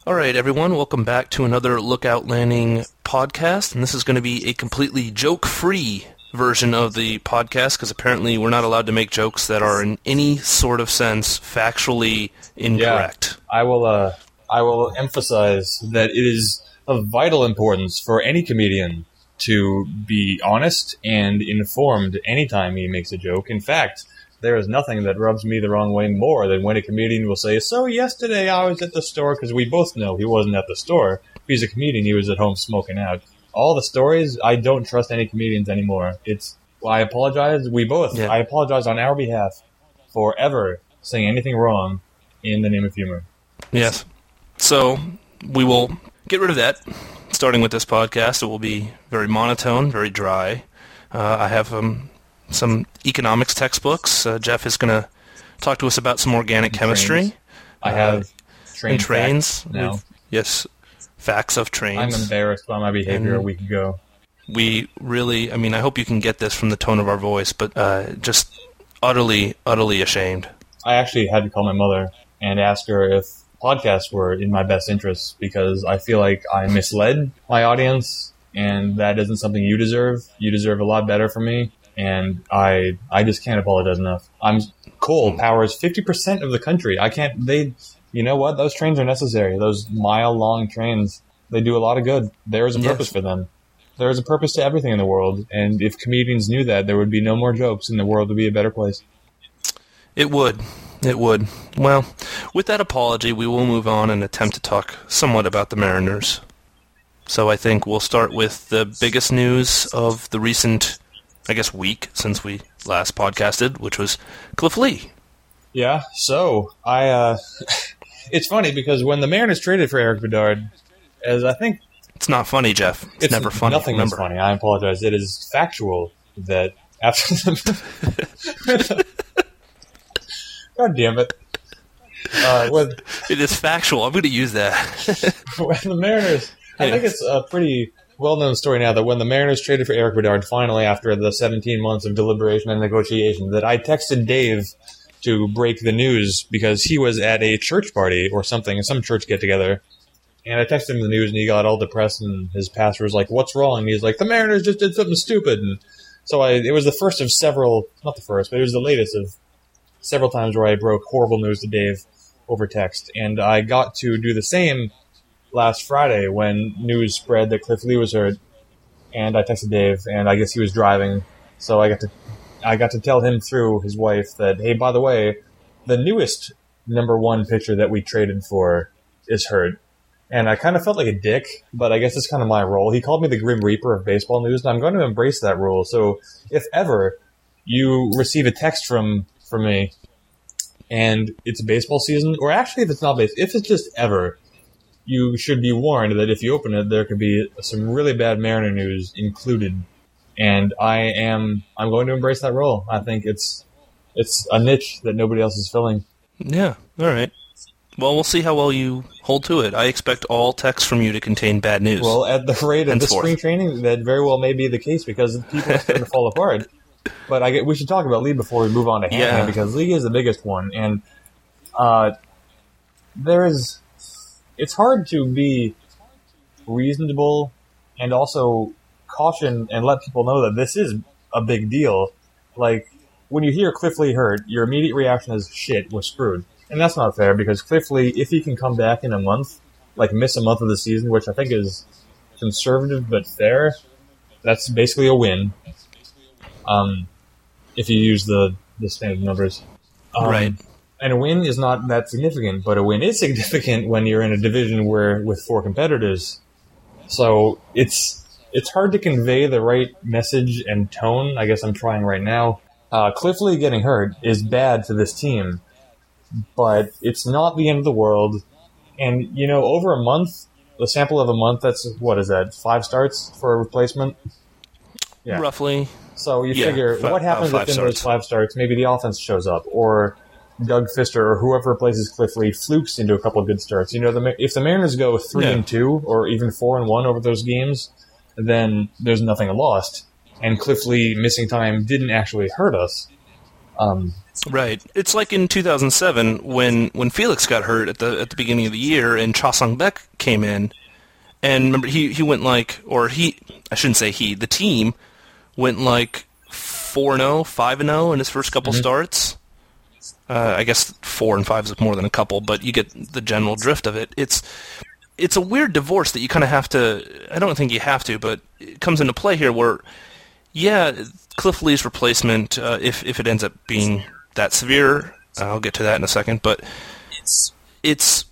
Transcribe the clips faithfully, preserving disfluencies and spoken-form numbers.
All right, everyone, welcome back to another Lookout Landing podcast, and this is going to be a completely joke-free version of the podcast, because apparently we're not allowed to make jokes that are in any sort of sense factually incorrect. Yeah, I will, uh, I will emphasize that it is of vital importance for any comedian to be honest and informed anytime he makes a joke. In fact, there is nothing that rubs me the wrong way more than when a comedian will say, so yesterday I was at the store, because we both know he wasn't at the store. If he's a comedian, he was at home smoking out. All the stories, I don't trust any comedians anymore. It's, well, I apologize, we both, yeah. I apologize on our behalf for ever saying anything wrong in the name of humor. Yes. So, we will get rid of that. Starting with this podcast, it will be very monotone, very dry. Uh, I have... um. some economics textbooks. Uh, Jeff is going to talk to us about some organic and chemistry. Trains. I have uh, train trains. Now. Yes, facts of trains. I'm embarrassed by my behavior and a week ago. We really, I mean, I hope you can get this from the tone of our voice, but uh, just utterly, utterly ashamed. I actually had to call my mother and ask her if podcasts were in my best interests, because I feel like I misled my audience, and that isn't something you deserve. You deserve a lot better from me. And I I just can't apologize enough. I'm coal powers fifty percent of the country. I can't, they, you know what? Those trains are necessary. Those mile-long trains, they do a lot of good. There is a purpose yes. for them. There is a purpose to everything in the world. And if comedians knew that, there would be no more jokes and the world would be a better place. It would. It would. Well, with that apology, we will move on and attempt to talk somewhat about the Mariners. So I think we'll start with the biggest news of the recent, I guess, week since we last podcasted, which was Cliff Lee. Yeah, so I, uh, it's funny because when the Mariners traded for Eric Bedard, as I think... It's not funny, Jeff. It's, it's never funny. Nothing remember. is funny. I apologize. It is factual that after the... God damn it. Uh, when, it is factual. I'm going to use that. When the Mariners... I think it's a pretty... well-known story now that when the Mariners traded for Eric Bedard, finally after the seventeen months of deliberation and negotiation, that I texted Dave to break the news because he was at a church party or something, some church get-together, and I texted him the news and he got all depressed and his pastor was like, what's wrong? And he's like, the Mariners just did something stupid. And so I, it was the first of several, not the first, but it was the latest of several times where I broke horrible news to Dave over text. And I got to do the same last Friday when news spread that Cliff Lee was hurt, and I texted Dave, and I guess he was driving, so I got to I got to tell him through his wife that, hey, by the way, the newest number one pitcher that we traded for is hurt. And I kind of felt like a dick, but I guess it's kind of my role. He called me the Grim Reaper of baseball news, and I'm going to embrace that role. So if ever you receive a text from, from me, and it's baseball season, or actually if it's not baseball, if it's just ever, you should be warned that if you open it, there could be some really bad Mariner news included. And I am, I'm going to embrace that role. I think it's, it's a niche that nobody else is filling. Yeah. All right. Well, we'll see how well you hold to it. I expect all texts from you to contain bad news. Well, at the rate of the spring training, that very well may be the case because people are starting to fall apart. But I get, we should talk about Lee before we move on to Hanley, yeah. because Lee is the biggest one. And, uh, there is, it's hard to be reasonable and also caution and let people know that this is a big deal. Like, when you hear Cliff Lee hurt, your immediate reaction is, shit, we're screwed. And that's not fair, because Cliff Lee, if he can come back in a month, like miss a month of the season, which I think is conservative but fair, that's basically a win. Um, if you use the, the standard numbers. Um, right. And a win is not that significant, but a win is significant when you're in a division where with four competitors. So it's it's hard to convey the right message and tone. I guess I'm trying right now. Uh, Cliff Lee getting hurt is bad for this team, but it's not the end of the world. And, you know, over a month, the sample of a month, that's, what is that, five starts for a replacement? Yeah. Roughly. So you yeah, figure, five, what happens if in those five starts, maybe the offense shows up, or Doug Fister or whoever replaces Cliff Lee flukes into a couple of good starts. You know, the, if the Mariners go three yeah. and two, or even four and one over those games, then there's nothing lost. And Cliff Lee missing time didn't actually hurt us. Um, Right. It's like in two thousand seven when, when Felix got hurt at the at the beginning of the year and Cha Sang-baek came in. And remember, he, he went like, or he, I shouldn't say he, the team went like four and oh, five and oh in his first couple mm-hmm. starts. Uh, I guess four and five is more than a couple, but you get the general drift of it. It's it's a weird divorce that you kind of have to, I don't think you have to, but it comes into play here where, yeah, Cliff Lee's replacement, uh, if, if it ends up being that severe, I'll get to that in a second, but it's, it's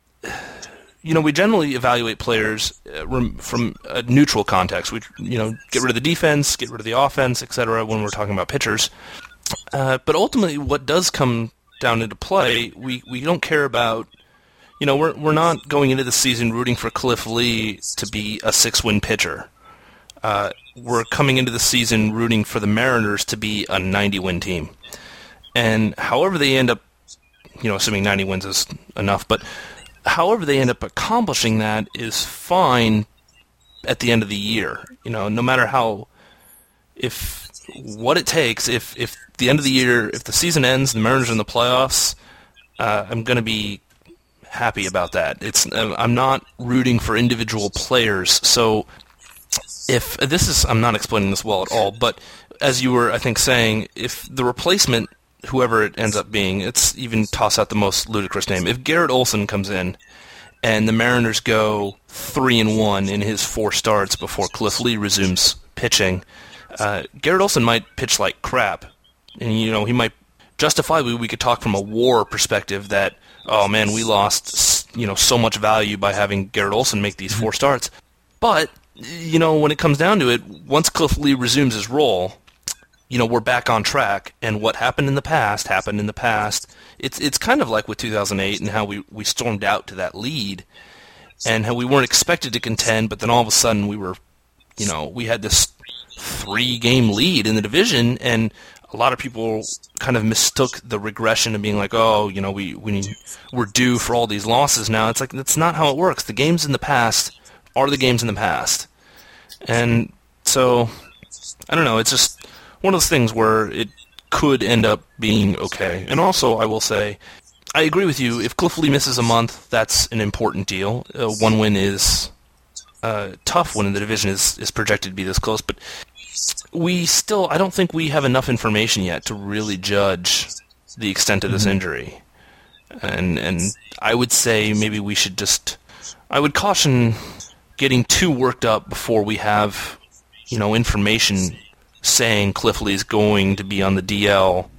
you know, we generally evaluate players uh, from a neutral context. We, you know, get rid of the defense, get rid of the offense, et cetera when we're talking about pitchers. Uh, but ultimately, what does come down into play, we, we don't care about, you know, we're we're not going into the season rooting for Cliff Lee to be a six-win pitcher. Uh, we're coming into the season rooting for the Mariners to be a ninety-win team. And however they end up, you know, assuming ninety wins is enough, but however they end up accomplishing that is fine at the end of the year. You know, no matter how, if what it takes, if if the end of the year, if the season ends and the Mariners are in the playoffs, uh, I'm going to be happy about that. It's I'm not rooting for individual players. So if this is, I'm not explaining this well at all, but as you were, I think, saying, if the replacement, whoever it ends up being, it's even toss out the most ludicrous name. If Garrett Olson comes in and the Mariners go three and one in his four starts before Cliff Lee resumes pitching, uh, Garrett Olson might pitch like crap. And, you know, he might, justifiably, we could talk from a WAR perspective that, oh man, we lost, you know, so much value by having Garrett Olson make these four starts. But, you know, when it comes down to it, once Cliff Lee resumes his role, you know, we're back on track, and what happened in the past happened in the past. It's it's kind of like with two thousand eight and how we, we stormed out to that lead, and how we weren't expected to contend, but then all of a sudden we were, you know, we had this three-game lead in the division, and a lot of people kind of mistook the regression of being like, oh, you know, we, we need, we're due for all these losses now. It's like, that's not how it works. The games in the past are the games in the past. And so, I don't know, it's just one of those things where it could end up being okay. And also, I will say, I agree with you. If Cliff Lee misses a month, that's an important deal. Uh, one win is uh, tough when the division is, is projected to be this close, but we still, I don't think we have enough information yet to really judge the extent of this mm-hmm. injury. And and I would say maybe we should just, I would caution getting too worked up before we have, you know, information saying Cliff Lee's going to be on the D L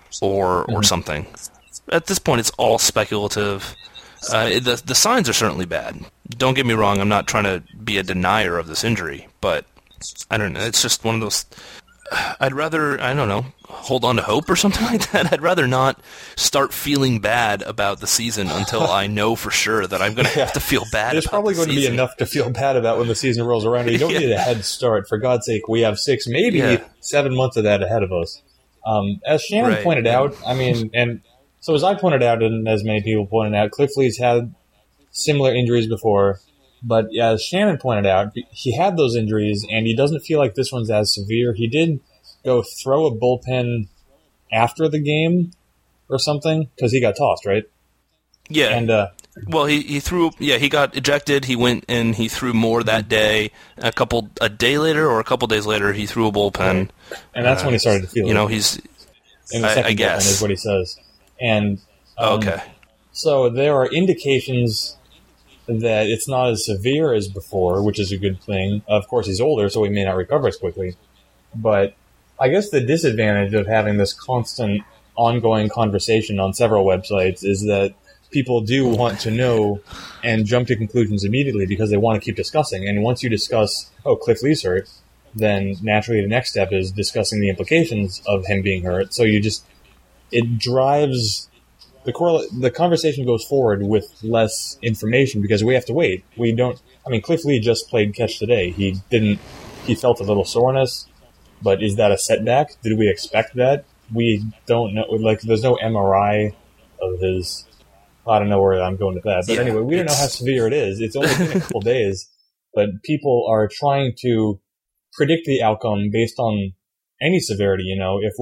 or or mm-hmm. something. At this point, it's all speculative. Uh, the the signs are certainly bad. Don't get me wrong, I'm not trying to be a denier of this injury, but I don't know, it's just one of those, I'd rather, I don't know, hold on to hope or something like that. I'd rather not start feeling bad about the season until I know for sure that I'm going to yeah. have to feel bad There's about probably the going season. to be enough to feel bad about when the season rolls around. You don't yeah. need a head start. For God's sake, we have six, maybe yeah. seven months of that ahead of us. Um, as Shannon right. pointed out, I mean, and so as I pointed out, and as many people pointed out, Cliff Lee's had similar injuries before. But as Shannon pointed out, he had those injuries, and he doesn't feel like this one's as severe. He did go throw a bullpen after the game or something because he got tossed, right? Yeah. And uh, well, he he threw. Yeah, he got ejected. He went and he threw more that day. A couple a day later or a couple days later, he threw a bullpen, and that's uh, when he started to feel. You it. know, he's. In the second I, I guess bullpen is what he says, and um, okay. So there are indications that it's not as severe as before, which is a good thing. Of course, he's older, so he may not recover as quickly. But I guess the disadvantage of having this constant, ongoing conversation on several websites is that people do want to know and jump to conclusions immediately because they want to keep discussing. And once you discuss, oh, Cliff Lee's hurt, then naturally the next step is discussing the implications of him being hurt. So you just, it drives... The correl- the conversation goes forward with less information because we have to wait. We don't. I mean, Cliff Lee just played catch today. He didn't. He felt a little soreness, but is that a setback? Did we expect that? We don't know. Like, there's no M R I of his. I don't know where I'm going with that, but yeah, anyway, we don't know how severe it is. It's only been a couple days, but people are trying to predict the outcome based on any severity. You know, if we'll.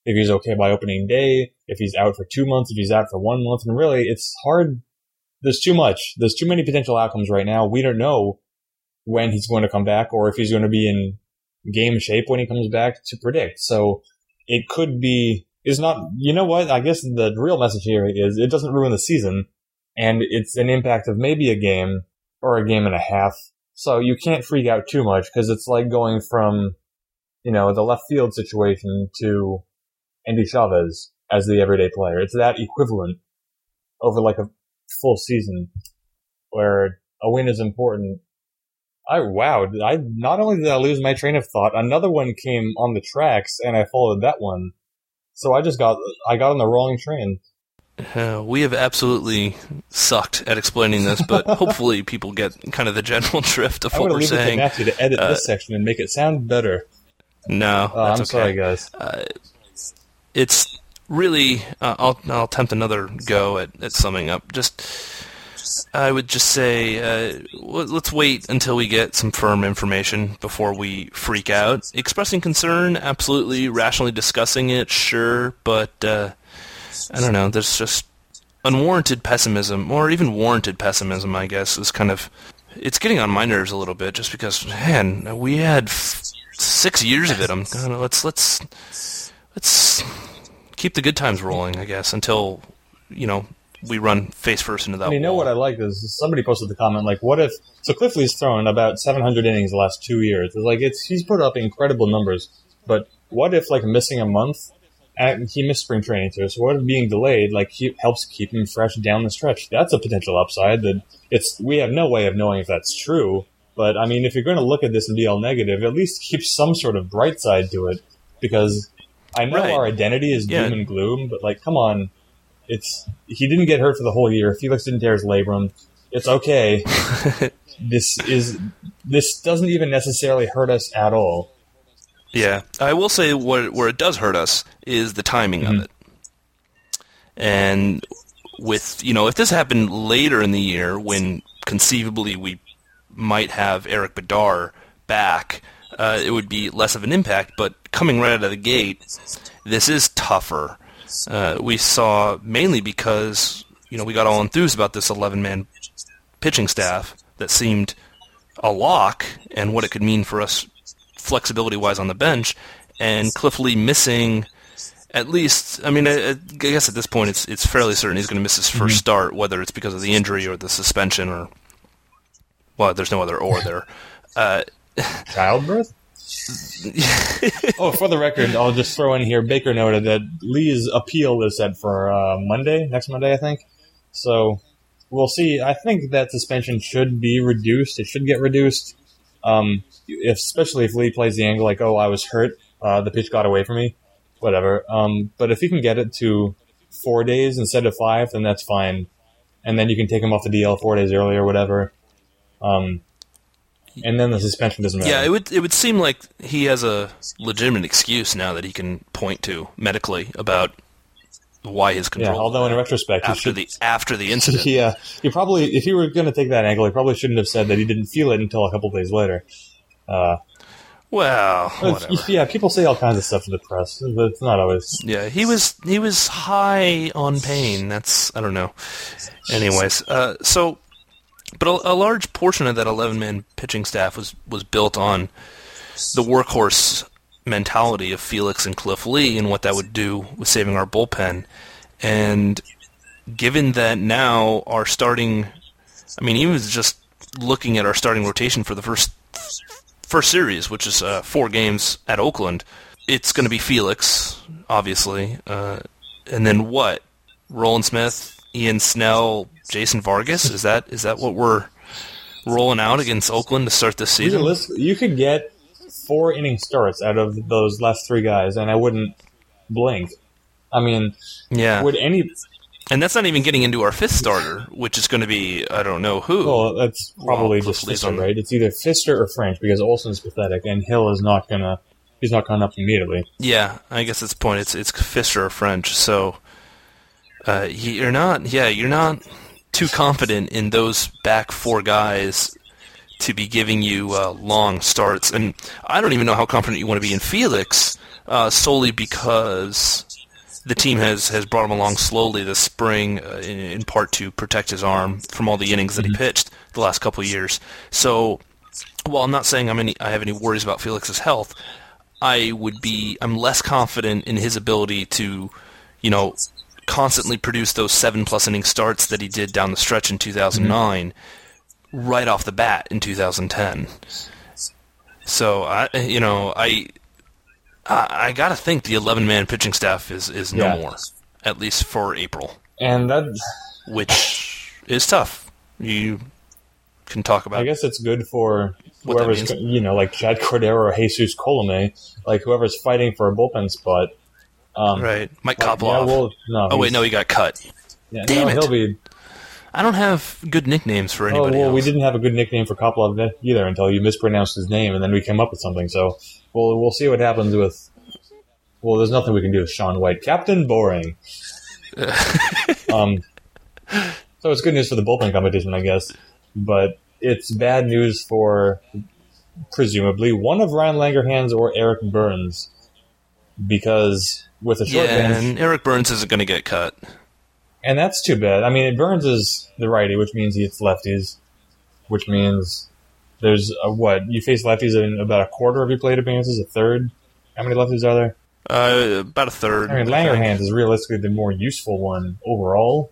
if he's okay by opening day, if he's out for two months, if he's out for one month. And really, it's hard. There's too much. There's too many potential outcomes right now. We don't know when he's going to come back or if he's going to be in game shape when he comes back to predict. So it could be, is not, you know what? I guess the real message here is it doesn't ruin the season, and it's an impact of maybe a game or a game and a half. So you can't freak out too much because it's like going from, you know, the left field situation to Andy Chavez as the everyday player. It's that equivalent over like a full season where a win is important. I wow! I not only did I lose my train of thought, another one came on the tracks, and I followed that one. So I just got I got on the wrong train. Uh, we have absolutely sucked at explaining this, but hopefully people get kind of the general drift of what we're saying. I'm going to leave it to Matthew to edit uh, this section and make it sound better. No, uh, that's I'm okay. sorry, guys. Uh, it's really. Uh, I'll I'll attempt another go at, at summing up. Just. I would just say, uh, let's wait until we get some firm information before we freak out. Expressing concern, absolutely. Rationally discussing it, sure. But, uh, I don't know, there's just unwarranted pessimism, or even warranted pessimism, I guess, is kind of... It's getting on my nerves a little bit, just because, man, we had f- six years of it. I'm kind of, let's, let's, let's keep the good times rolling, I guess, until, you know... we run face first into that. I mean, you know wall. what I like is somebody posted the comment like, "What if?" So Cliff Lee's thrown about seven hundred innings the last two years. It's like it's he's put up incredible numbers, but what if like missing a month? And he missed spring training too. So what if being delayed like he helps keep him fresh down the stretch? That's a potential upside. That it's we have no way of knowing if that's true. But I mean, if you're going to look at this and be all negative, at least keep some sort of bright side to it. Because I know right. our identity is yeah. doom and gloom, but like, come on. It's he didn't get hurt for the whole year. Felix didn't tear his labrum. It's okay. this is this doesn't even necessarily hurt us at all. Yeah, I will say what where it does hurt us is the timing mm-hmm. of it. And with you know, if this happened later in the year, when conceivably we might have Erik Bedard back, uh, it would be less of an impact. But coming right out of the gate, this is tougher. Uh, we saw mainly because you know we got all enthused about this eleven-man pitching staff that seemed a lock and what it could mean for us flexibility-wise on the bench, and Cliff Lee missing at least. I mean, I, I guess at this point it's it's fairly certain he's going to miss his first mm-hmm. start, whether it's because of the injury or the suspension or well, there's no other or there. Uh, Childbirth. Oh, for the record, I'll just throw in here, Baker noted that Lee's appeal is set for uh, Monday, next Monday, I think. So we'll see. I think that suspension should be reduced. It should get reduced, um, if, especially if Lee plays the angle like, oh, I was hurt, uh, the pitch got away from me, whatever. Um, but if he can get it to four days instead of five, then that's fine. And then you can take him off the D L four days early or whatever. Um And then the suspension doesn't matter. Yeah, it would it would seem like he has a legitimate excuse now that he can point to medically about why his control. Yeah, although in retrospect, after he should, the after the incident, yeah, he probably if he were going to take that angle, he probably shouldn't have said that he didn't feel it until a couple days later. Uh, well, whatever. Yeah, people say all kinds of stuff to the press, but it's not always. Yeah, he was he was high on pain. That's I don't know. Anyways, uh, so. But a, a large portion of that eleven-man pitching staff was, was built on the workhorse mentality of Felix and Cliff Lee and what that would do with saving our bullpen. And given that now our starting... I mean, he was just looking at our starting rotation for the first first series, which is uh, four games at Oakland. It's going to be Felix, obviously. Uh, and then what? Roland Smith, Ian Snell... Jason Vargas, is that is that what we're rolling out against Oakland to start this season? You could get four inning starts out of those last three guys, and I wouldn't blink. I mean, yeah. Would any? And that's not even getting into our fifth starter, which is going to be I don't know who. Well, that's probably well, just Fister, right? It's either Fister or French because Olson's pathetic, and Hill is not gonna. He's not coming up immediately. Yeah, I guess that's the point. It's it's Fister or French. So uh, you're not. Yeah, you're not. Too confident in those back four guys to be giving you uh, long starts. And I don't even know how confident you want to be in Felix uh, solely because the team has, has brought him along slowly this spring, uh, in, in part to protect his arm from all the innings that he pitched the last couple of years. So, while I'm not saying I'm any, I have any worries about Felix's health, I would be I'm less confident in his ability to, you know, constantly produce those seven plus inning starts that he did down the stretch in two thousand nine, mm-hmm. right off the bat in two thousand ten. So I, you know, I. I, I gotta think the eleven-man pitching staff is, is no yeah. more, at least for April, and that, which is tough. You can talk about. I guess it's good for whoever's, you know, like Chad Cordero or Jesus Colome, like whoever's fighting for a bullpen spot. Um, right, Mike like, Kopilov. Yeah, well, no, oh wait, no, he got cut. Yeah, Damn no, it! He'll be. I don't have good nicknames for anybody oh, well, else. we didn't have a good nickname for Kopilov either until you mispronounced his name, and then we came up with something. So. Well, we'll see what happens with... Well, there's nothing we can do with Sean White. Captain Boring. um, so it's good news for the bullpen competition, I guess. But it's bad news for, presumably, one of Ryan Langerhans or Eric Burns. Because with a short yeah, bench... and Eric Burns isn't going to get cut. And that's too bad. I mean, Burns is the righty, which means he hits lefties. Which means... There's a, what? You face lefties in about a quarter of your plate appearances, a third? How many lefties are there? Uh, about a third. I mean, Langerhans is realistically the more useful one overall,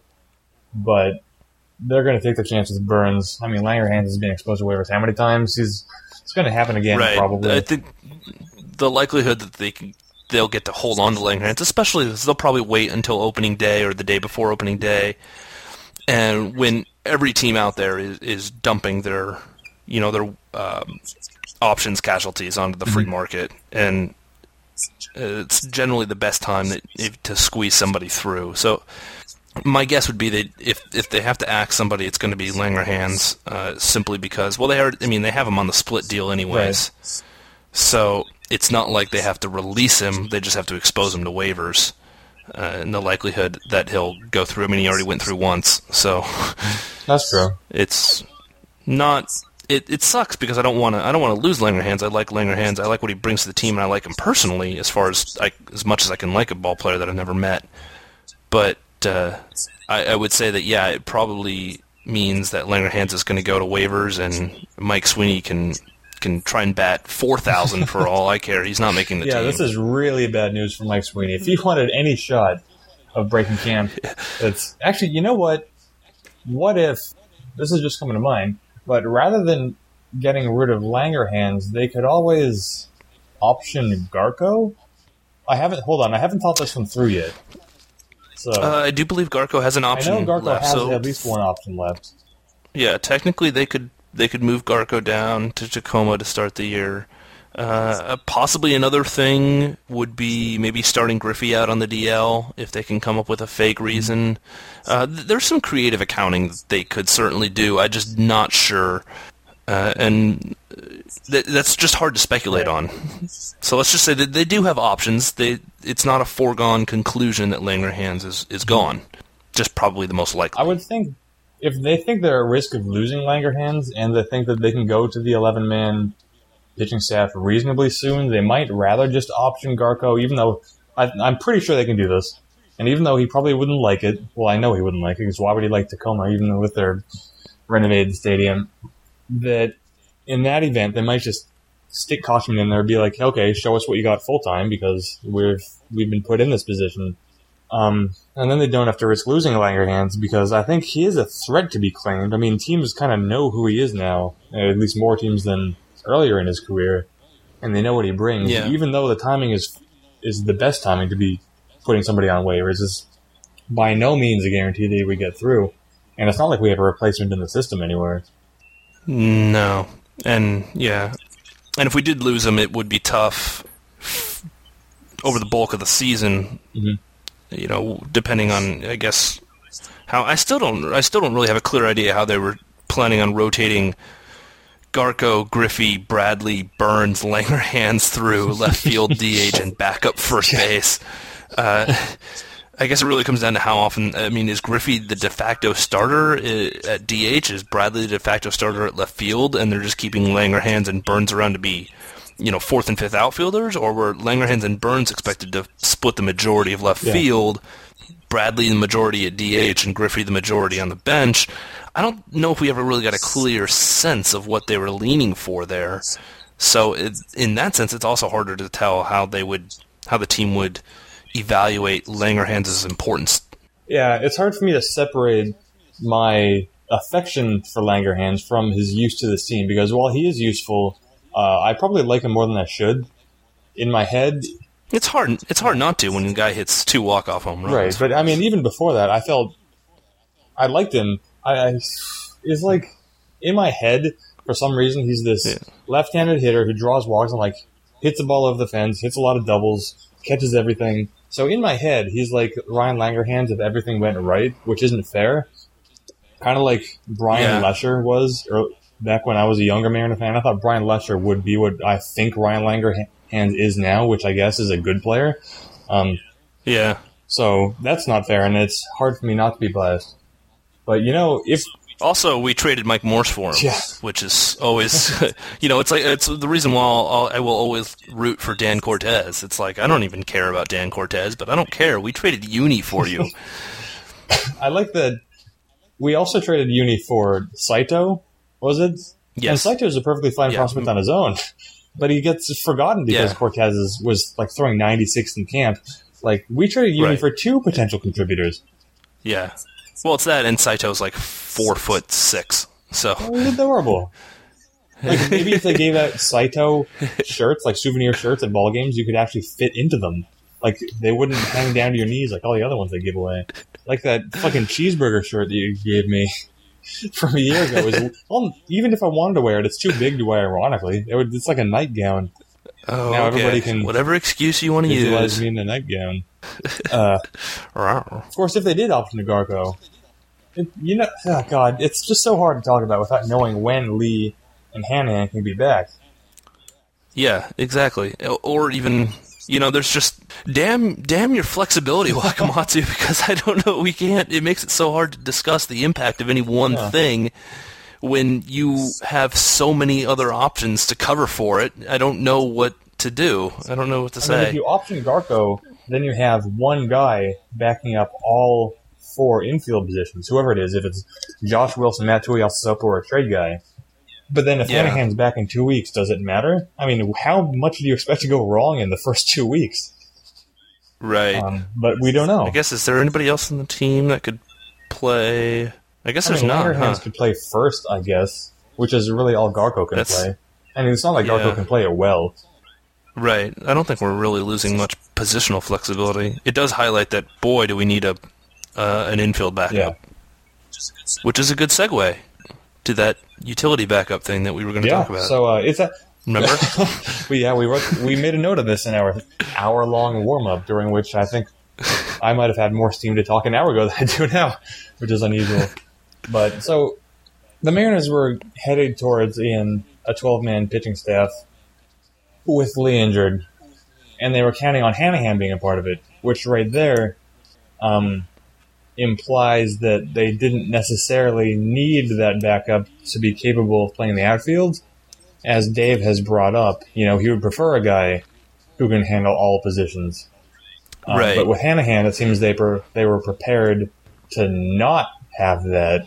but they're going to take the chance with Burns. I mean, Langerhans has been exposed to waivers how many times? He's It's going to happen again, right. probably. I think the likelihood that they can, they'll get to hold on to Langerhans, especially because they'll probably wait until opening day or the day before opening day, and when every team out there is, is dumping their... you know, their um, options casualties onto the free market, and it's generally the best time that, if, to squeeze somebody through. So my guess would be that if if they have to axe somebody, it's going to be Langerhans, uh, simply because, well, they are, I mean, they have him on the split deal anyways, right. So it's not like they have to release him, they just have to expose him to waivers, uh, and the likelihood that he'll go through, I mean, he already went through once, so... That's true. It's not... It, it sucks because I don't want to. I don't want to lose Langerhans. I like Langerhans. I like what he brings to the team, and I like him personally, as far as I, as much as I can like a ball player that I've never met. But uh, I, I would say that yeah, it probably means that Langerhans is going to go to waivers, and Mike Sweeney can can try and bat four thousand for all I care. He's not making the yeah, team. Yeah, this is really bad news for Mike Sweeney. If he wanted any shot of breaking camp, it's actually, you know what? What if this is just coming to mind? But rather than getting rid of Langerhans, they could always option Garko. I haven't. Hold on, I haven't thought this one through yet. So uh, I do believe Garko has an option. I know Garko left, has so at least one option left. Yeah, technically they could they could move Garko down to Tacoma to start the year. Uh, possibly another thing would be maybe starting Griffey out on the D L if they can come up with a fake reason. Uh, th- there's some creative accounting that they could certainly do. I'm just not sure. Uh, and th- that's just hard to speculate on. So let's just say that they do have options. They It's not a foregone conclusion that Langerhans is, is gone. Just probably the most likely. I would think if they think they're at risk of losing Langerhans and they think that they can go to the eleven-man pitching staff reasonably soon, they might rather just option Garko, even though I, I'm pretty sure they can do this. And even though he probably wouldn't like it, well, I know he wouldn't like it, because why would he like Tacoma, even with their renovated stadium, that in that event, they might just stick Caution in there and be like, okay, show us what you got full-time, because we've we've been put in this position. Um, and then they don't have to risk losing Langerhans, because I think he is a threat to be claimed. I mean, teams kind of know who he is now, at least more teams than earlier in his career, and they know what he brings. Yeah. Even though the timing is is the best timing to be putting somebody on waivers, is by no means a guarantee that we get through. And it's not like we have a replacement in the system anywhere. No. And, yeah. And if we did lose him, it would be tough over the bulk of the season. Mm-hmm. You know, depending on, I guess, how... I still don't I still don't really have a clear idea how they were planning on rotating Garko, Griffey, Bradley, Burns, Langerhans through left field, D H, and backup first base. Uh, I guess it really comes down to how often. I mean, is Griffey the de facto starter at D H? Is Bradley the de facto starter at left field? And they're just keeping Langerhans and Burns around to be you know, fourth and fifth outfielders, or were Langerhans and Burns expected to split the majority of left yeah. field, Bradley the majority at D H, and Griffey the majority on the bench? I don't know if we ever really got a clear sense of what they were leaning for there. So it, in that sense, it's also harder to tell how they would, how the team would evaluate Langerhans' importance. Yeah, it's hard for me to separate my affection for Langerhans from his use to this team, because while he is useful, uh, I probably like him more than I should. In my head, it's hard. It's hard not to when a guy hits two walk-off home runs. Right, but I mean, even before that, I felt I liked him. I, I it's like in my head, for some reason, he's this yeah. left-handed hitter who draws walks and like hits the ball over the fence, hits a lot of doubles, catches everything. So in my head, he's like Ryan Langerhans if everything went right, which isn't fair. Kind of like Brian yeah. Lesher was or back when I was a younger Mariner fan. I thought Brian Lesher would be what I think Ryan Langerhans is now, which I guess is a good player. Um, yeah. So that's not fair, and it's hard for me not to be biased. But, you know, if... Also, we traded Mike Morse for him, yeah. which is always, you know, it's like it's the reason why I'll, I will always root for Dan Cortez. It's like, I don't even care about Dan Cortez, but I don't care. We traded Uni for you. I like that we also traded Uni for Saito, was it? Yes. And Saito is a perfectly fine yeah. prospect on his own, but he gets forgotten because yeah. Cortez is, was like throwing ninety-six in camp. Like, we traded Uni right. for two potential contributors. Yeah. Well, it's that, and Saito's like four foot six, so oh, he's adorable. Like maybe if they gave out Saito shirts, like souvenir shirts at ball games, you could actually fit into them. Like they wouldn't hang down to your knees like all the other ones they give away. Like that fucking cheeseburger shirt that you gave me from a year ago. Is, well, even if I wanted to wear it, it's too big to wear. Ironically, it would, it's like a nightgown. Oh, now okay. everybody can whatever excuse you want to visualize use. me in a nightgown. Uh, of course, if they did option to Garko, it, you know, oh God, it's just so hard to talk about without knowing when Lee and Hanahan can be back. Yeah, exactly. Or even, you know, there's just damn, damn your flexibility, Wakamatsu, because I don't know, we can't. It makes it so hard to discuss the impact of any one yeah. thing when you have so many other options to cover for it. I don't know what to do. I don't know what to I say. mean, if you option Garko, then you have one guy backing up all four infield positions, whoever it is, if it's Josh Wilson, Matt Tuiasosopo, or a trade guy. But then if yeah. Hanahan's back in two weeks, does it matter? I mean, how much do you expect to go wrong in the first two weeks? Right. Um, but we don't know. I guess, is there anybody else in the team that could play? I guess I there's mean, not, Langerhans huh? could play first, I guess, which is really all Garko can That's, play. I mean, it's not like Garko yeah. can play it well. Right. I don't think we're really losing much positional flexibility. It does highlight that, boy, do we need a uh, an infield backup. Yeah. Which is a good segue to that utility backup thing that we were going to yeah, talk about. So uh, it's a remember? we, yeah, we wrote, we made a note of this in our hour-long warm-up, during which I think I might have had more steam to talk an hour ago than I do now, which is unusual. But so the Mariners were headed towards in a twelve-man pitching staff with Lee injured, and they were counting on Hanahan being a part of it, which right there um, implies that they didn't necessarily need that backup to be capable of playing the outfield. As Dave has brought up, you know, he would prefer a guy who can handle all positions. Um, right. But with Hanahan, it seems they per- they were prepared to not have that.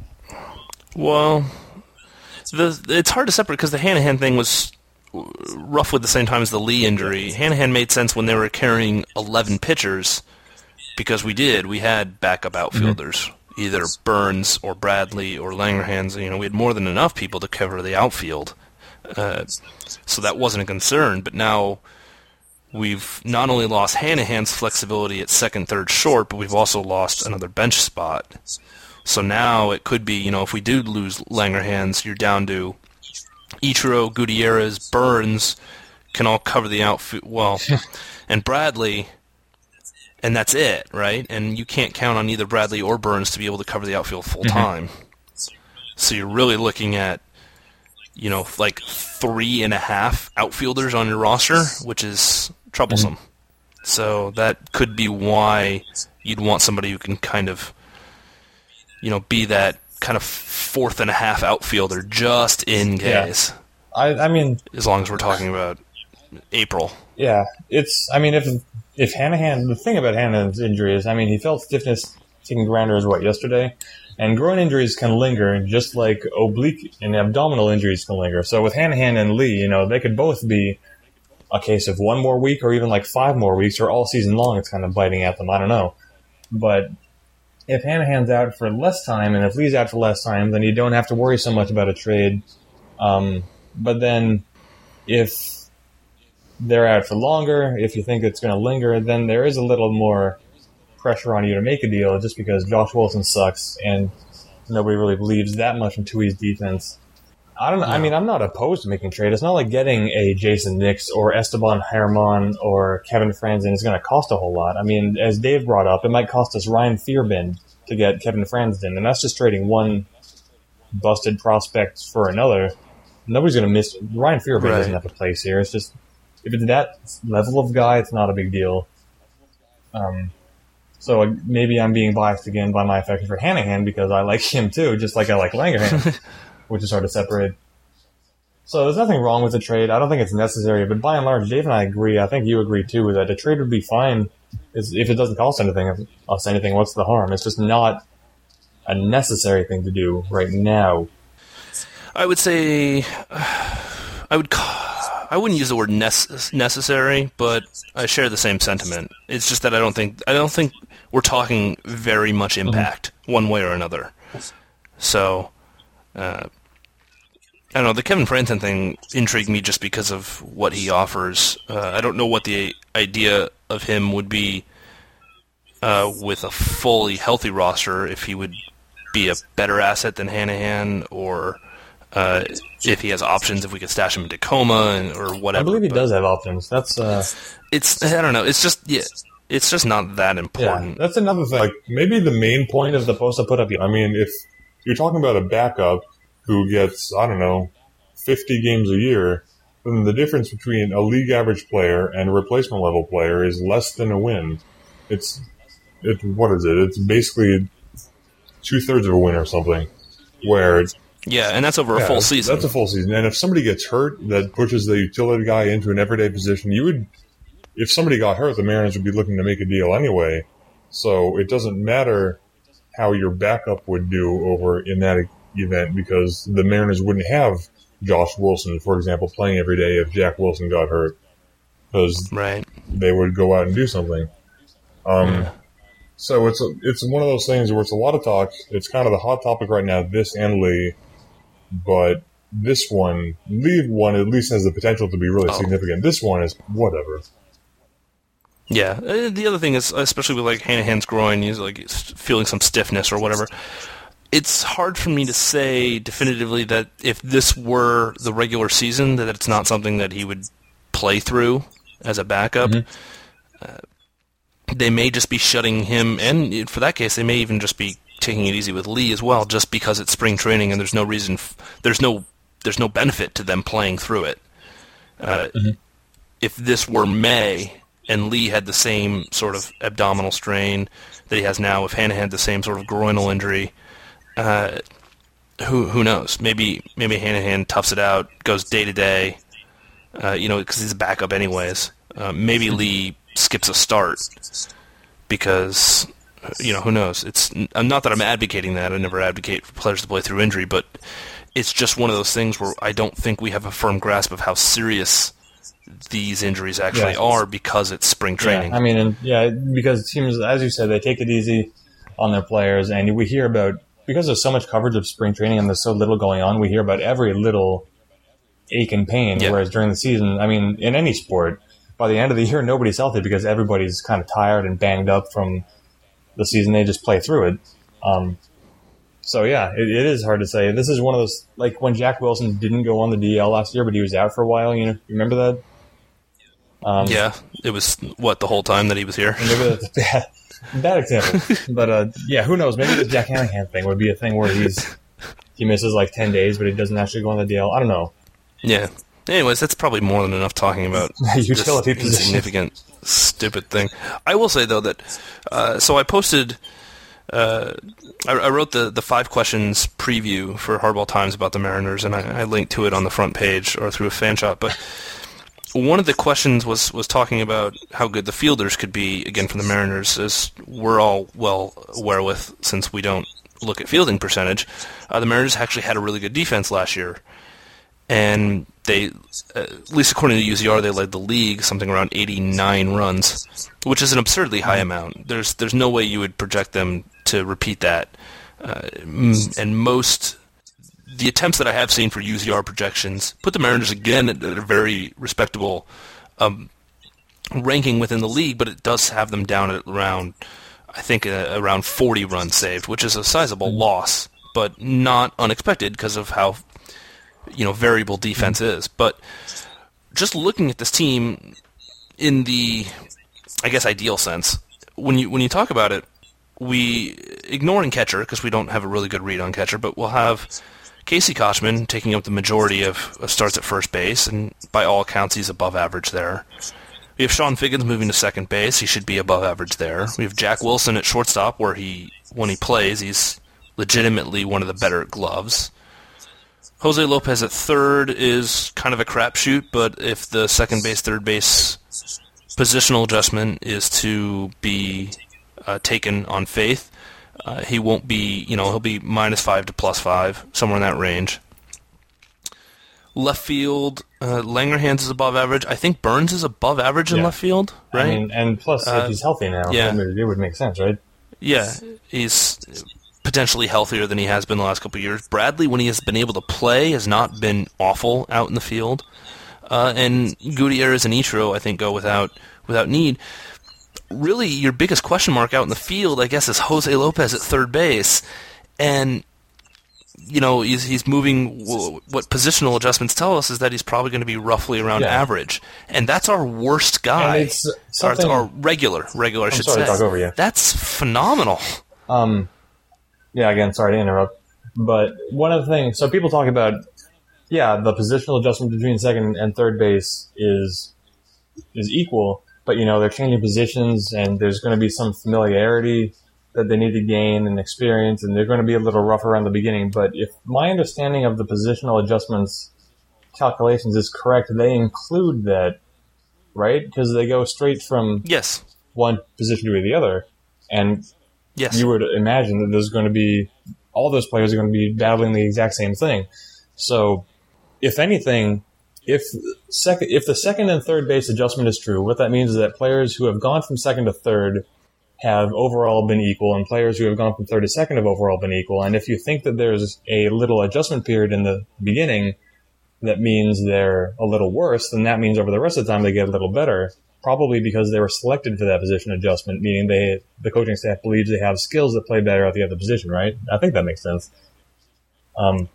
Well, the it's hard to separate because the Hanahan thing was roughly the same time as the Lee injury. Hanahan made sense when they were carrying eleven pitchers because we did. We had backup outfielders, mm-hmm. either Burns or Bradley or Langerhans. You know, we had more than enough people to cover the outfield. Uh, so that wasn't a concern. But now we've not only lost Hanahan's flexibility at second, third, short, but we've also lost another bench spot. So now it could be, you know, if we do lose Langerhans, you're down to Ichiro, Gutierrez, Burns can all cover the outfield. Well, and Bradley, and that's it, right? And you can't count on either Bradley or Burns to be able to cover the outfield full time. Mm-hmm. So you're really looking at, you know, like three and a half outfielders on your roster, which is troublesome. Mm-hmm. So that could be why you'd want somebody who can kind of, you know, be that kind of fourth and a half outfielder just in case. Yeah. I, I mean, as long as we're talking about April. Yeah, it's. I mean, if if Hanahan, the thing about Hanahan's injury is, I mean, he felt stiffness taking grounders what yesterday, and groin injuries can linger, just like oblique and abdominal injuries can linger. So with Hanahan and Lee, you know, they could both be a case of one more week, or even like five more weeks, or all season long. It's kind of biting at them. I don't know, but if Hanahan's out for less time, and if Lee's out for less time, then you don't have to worry so much about a trade. Um, but then if they're out for longer, if you think it's going to linger, then there is a little more pressure on you to make a deal, just because Josh Wilson sucks and nobody really believes that much in Tui's defense. I don't know. Yeah. I mean, I'm not opposed to making a trade. It's not like getting a Jason Nix or Esteban Herman or Kevin Franzen is going to cost a whole lot. I mean, as Dave brought up, it might cost us Ryan Fearbind to get Kevin Franzen, and that's just trading one busted prospect for another. Nobody's going to miss. Ryan Fearbind right. doesn't have a place here. It's just, if it's that level of guy, it's not a big deal. Um, so maybe I'm being biased again by my affection for Hanahan because I like him too, just like I like Langerhans, which is hard to separate. So there's nothing wrong with the trade. I don't think it's necessary, but by and large, Dave and I agree. I think you agree too that a trade would be fine if it doesn't cost anything. If it costs anything, what's the harm? It's just not a necessary thing to do right now. I would say I would. I wouldn't use the word nece- necessary, but I share the same sentiment. It's just that I don't think I don't think we're talking very much impact mm-hmm. one way or another. So, uh, I don't know. The Kevin Franzen thing intrigued me just because of what he offers. Uh, I don't know what the idea of him would be uh, with a fully healthy roster. If he would be a better asset than Hanahan, or Uh, if he has options, if we could stash him in Tacoma and, or whatever. I believe he but does have options. That's uh, it's I don't know. It's just yeah, it's just not that important. Yeah, that's another thing. Like maybe the main point of the post I put up. I mean, if you're talking about a backup who gets I don't know fifty games a year, then the difference between a league average player and a replacement level player is less than a win. It's it what is it? It's basically two thirds of a win or something. Where it's Yeah, and that's over yeah, a full season. That's a full season. And if somebody gets hurt that pushes the utility guy into an everyday position, you would, if somebody got hurt, the Mariners would be looking to make a deal anyway. So it doesn't matter how your backup would do over in that event because the Mariners wouldn't have Josh Wilson, for example, playing every day if Jack Wilson got hurt. Because right. they would go out and do something. Um, yeah. So it's a, it's one of those things where it's a lot of talk. It's kind of the hot topic right now, this and Lee. But this one, Lee one at least has the potential to be really oh. significant. This one is whatever. Yeah. Uh, the other thing is, especially with like Hanahan's groin, he's like he's feeling some stiffness or whatever. It's hard for me to say definitively that if this were the regular season, that it's not something that he would play through as a backup. Mm-hmm. Uh, they may just be shutting him, and for that case, they may even just be taking it easy with Lee as well, just because it's spring training and there's no reason, f- there's no, there's no benefit to them playing through it. Uh, mm-hmm. If this were May and Lee had the same sort of abdominal strain that he has now, if Hanahan had the same sort of groinal injury, uh, who who knows? Maybe maybe Hanahan toughs it out, goes day to day, uh, you know, because he's a backup anyways. Uh, maybe Lee skips a start because. You know, who knows? It's not that I'm advocating that. I never advocate for players to play through injury, but it's just one of those things where I don't think we have a firm grasp of how serious these injuries actually yeah. are because it's spring training. Yeah, I mean, and, yeah, because teams, as you said, they take it easy on their players, and we hear about, because there's so much coverage of spring training and there's so little going on, we hear about every little ache and pain, yeah. whereas during the season, I mean, in any sport, by the end of the year, nobody's healthy because everybody's kind of tired and banged up from the season. They just play through it. Um, so, yeah, it, it is hard to say. This is one of those, like when Jack Wilson didn't go on the D L last year, but he was out for a while. You know, you remember that? Um, yeah, it was, what, the whole time that he was here? Maybe that's a bad, bad example. But, uh, yeah, who knows? Maybe the Jack Hanahan thing would be a thing where he's he misses like ten days, but he doesn't actually go on the D L. I don't know. Yeah. Anyways, that's probably more than enough talking about utility this insignificant, stupid thing. I will say, though, that uh, so I posted, uh, I, I wrote the, the five questions preview for Hardball Times about the Mariners, and I, I linked to it on the front page or through a fan shop. But one of the questions was, was talking about how good the fielders could be, again, from the Mariners, as we're all well aware with, since we don't look at fielding percentage. Uh, the Mariners actually had a really good defense last year. And they, at least according to U Z R, they led the league something around eighty-nine runs, which is an absurdly high amount. There's there's no way you would project them to repeat that. Uh, and most, the attempts that I have seen for U Z R projections put the Mariners again at a very respectable um, ranking within the league, but it does have them down at around, I think, uh, around forty runs saved, which is a sizable loss, but not unexpected because of how, you know, variable defense is. But just looking at this team in the, I guess, ideal sense, when you when you talk about it, we, ignoring catcher, because we don't have a really good read on catcher, but we'll have Casey Kochman taking up the majority of, of starts at first base, and by all accounts, he's above average there. We have Sean Figgins moving to second base. He should be above average there. We have Jack Wilson at shortstop, where he, when he plays, he's legitimately one of the better gloves. Jose Lopez at third is kind of a crapshoot, but if the second base, third base positional adjustment is to be uh, taken on faith, uh, he won't be, you know, he'll be minus five to plus five, somewhere in that range. Left field, uh, Langerhans is above average. I think Burns is above average in Yeah. left field, right? I mean, and plus, Uh, if he's healthy now, yeah. then it would make sense, right? Yeah, he's potentially healthier than he has been the last couple of years. Bradley, when he has been able to play, has not been awful out in the field. Uh, and Gutierrez and Ichiro, I think, go without without need. Really, your biggest question mark out in the field, I guess, is Jose Lopez at third base. And, you know, he's, he's moving, what positional adjustments tell us is that he's probably going to be roughly around Yeah. average. And that's our worst guy. And it's Or it's something. our regular, regular, I I'm should sorry say. to talk over you. That's phenomenal. Um, yeah, again, sorry to interrupt, but one of the things, so people talk about, yeah, the positional adjustment between second and third base is is equal, but, you know, they're changing positions, and there's going to be some familiarity that they need to gain and experience, and they're going to be a little rough around the beginning. But if my understanding of the positional adjustments calculations is correct, they include that, right? Because they go straight from Yes. one position to the other, and Yes. you would imagine that there's going to be, all those players are going to be battling the exact same thing. So, if anything, if second, if the second and third base adjustment is true, what that means is that players who have gone from second to third have overall been equal, and players who have gone from third to second have overall been equal. And if you think that there's a little adjustment period in the beginning that means they're a little worse, then that means over the rest of the time they get a little better. Probably because they were selected for that position adjustment, meaning they the coaching staff believes they have skills that play better at the other position, right? I think that makes sense. Um,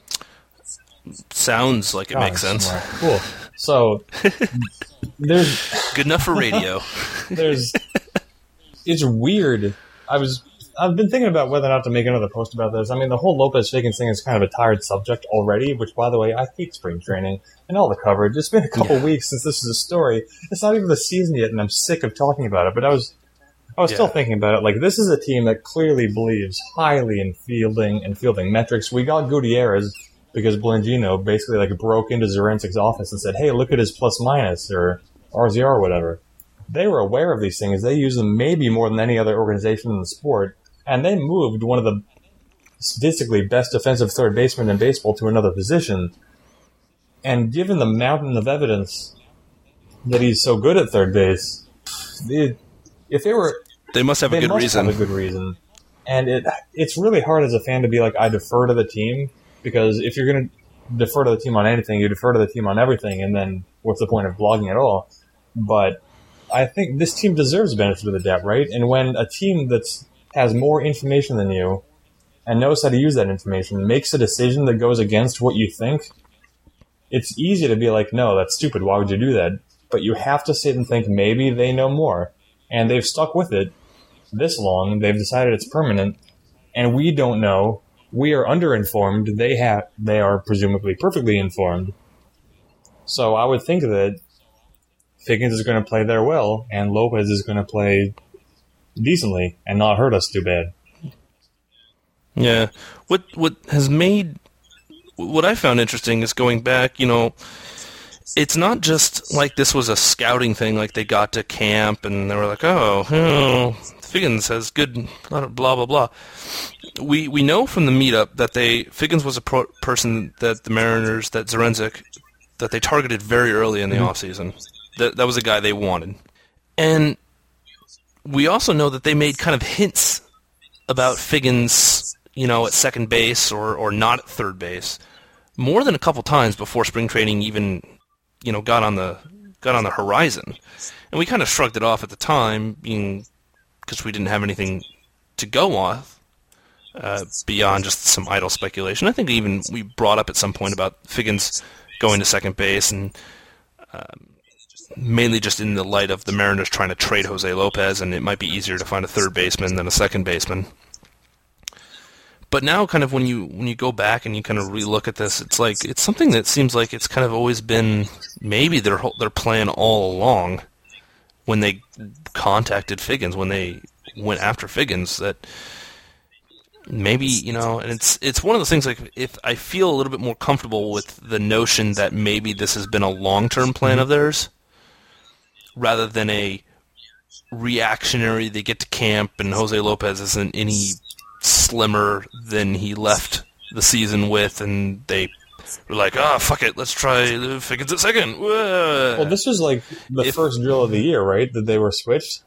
Sounds like it God, makes sense. smart. Cool. So there's Good enough for radio. there's it's weird. I was I've been thinking about whether or not to make another post about this. I mean, the whole Lopez Figgins thing is kind of a tired subject already. Which, by the way, I hate spring training and all the coverage. It's been a couple Yeah. weeks since this is a story. It's not even the season yet, and I'm sick of talking about it. But I was I was Yeah. still thinking about it. Like, this is a team that clearly believes highly in fielding and fielding metrics. We got Gutierrez because Blanchino basically like broke into Zarenzik's office and said, "Hey, look at his plus minus or R Z R or whatever." They were aware of these things. They use them maybe more than any other organization in the sport, and they moved one of the statistically best defensive third basemen in baseball to another position. And given the mountain of evidence that he's so good at third base, it, if they were They must have a they good must reason. have a good reason. And it it's really hard as a fan to be like, I defer to the team, because if you're going to defer to the team on anything, you defer to the team on everything, and then what's the point of blogging at all? But I think this team deserves benefit of the doubt, right? And when a team that's has more information than you and knows how to use that information makes a decision that goes against what you think, it's easy to be like, no, that's stupid. Why would you do that? But you have to sit and think maybe they know more. And they've stuck with it this long. They've decided it's permanent. And we don't know. We are underinformed. They have. They are presumably perfectly informed. So I would think that Figgins is going to play there well, and Lopez is going to play decently and not hurt us too bad. Yeah. What what has made what I found interesting is going back, you know, it's not just like this was a scouting thing, like they got to camp and they were like, oh, oh Figgins has good blah, blah, blah. We we know from the meetup that they Figgins was a pro- person that the Mariners, that Zduriencik, that they targeted very early in the mm-hmm. offseason. That, that was a guy they wanted. And we also know that they made kind of hints about Figgins, you know, at second base or, or not at third base more than a couple times before spring training even, you know, got on the got on the horizon. And we kind of shrugged it off at the time, being because we didn't have anything to go off uh, beyond just some idle speculation. I think even we brought up at some point about Figgins going to second base, and um, mainly just in the light of the Mariners trying to trade Jose Lopez, and it might be easier to find a third baseman than a second baseman. But now, kind of when you when you go back and you kind of relook at this, it's like it's something that seems like it's kind of always been maybe their their plan all along when they contacted Figgins, when they went after Figgins, that maybe, you know, and it's it's one of those things, like, if I feel a little bit more comfortable with the notion that maybe this has been a long-term plan of theirs, rather than a reactionary, they get to camp and Jose Lopez isn't any slimmer than he left the season with, and they were like, ah, oh, fuck it, let's try Figgins at second. Whoa. Well, this was like the if, first drill of the year, right, that they were switched?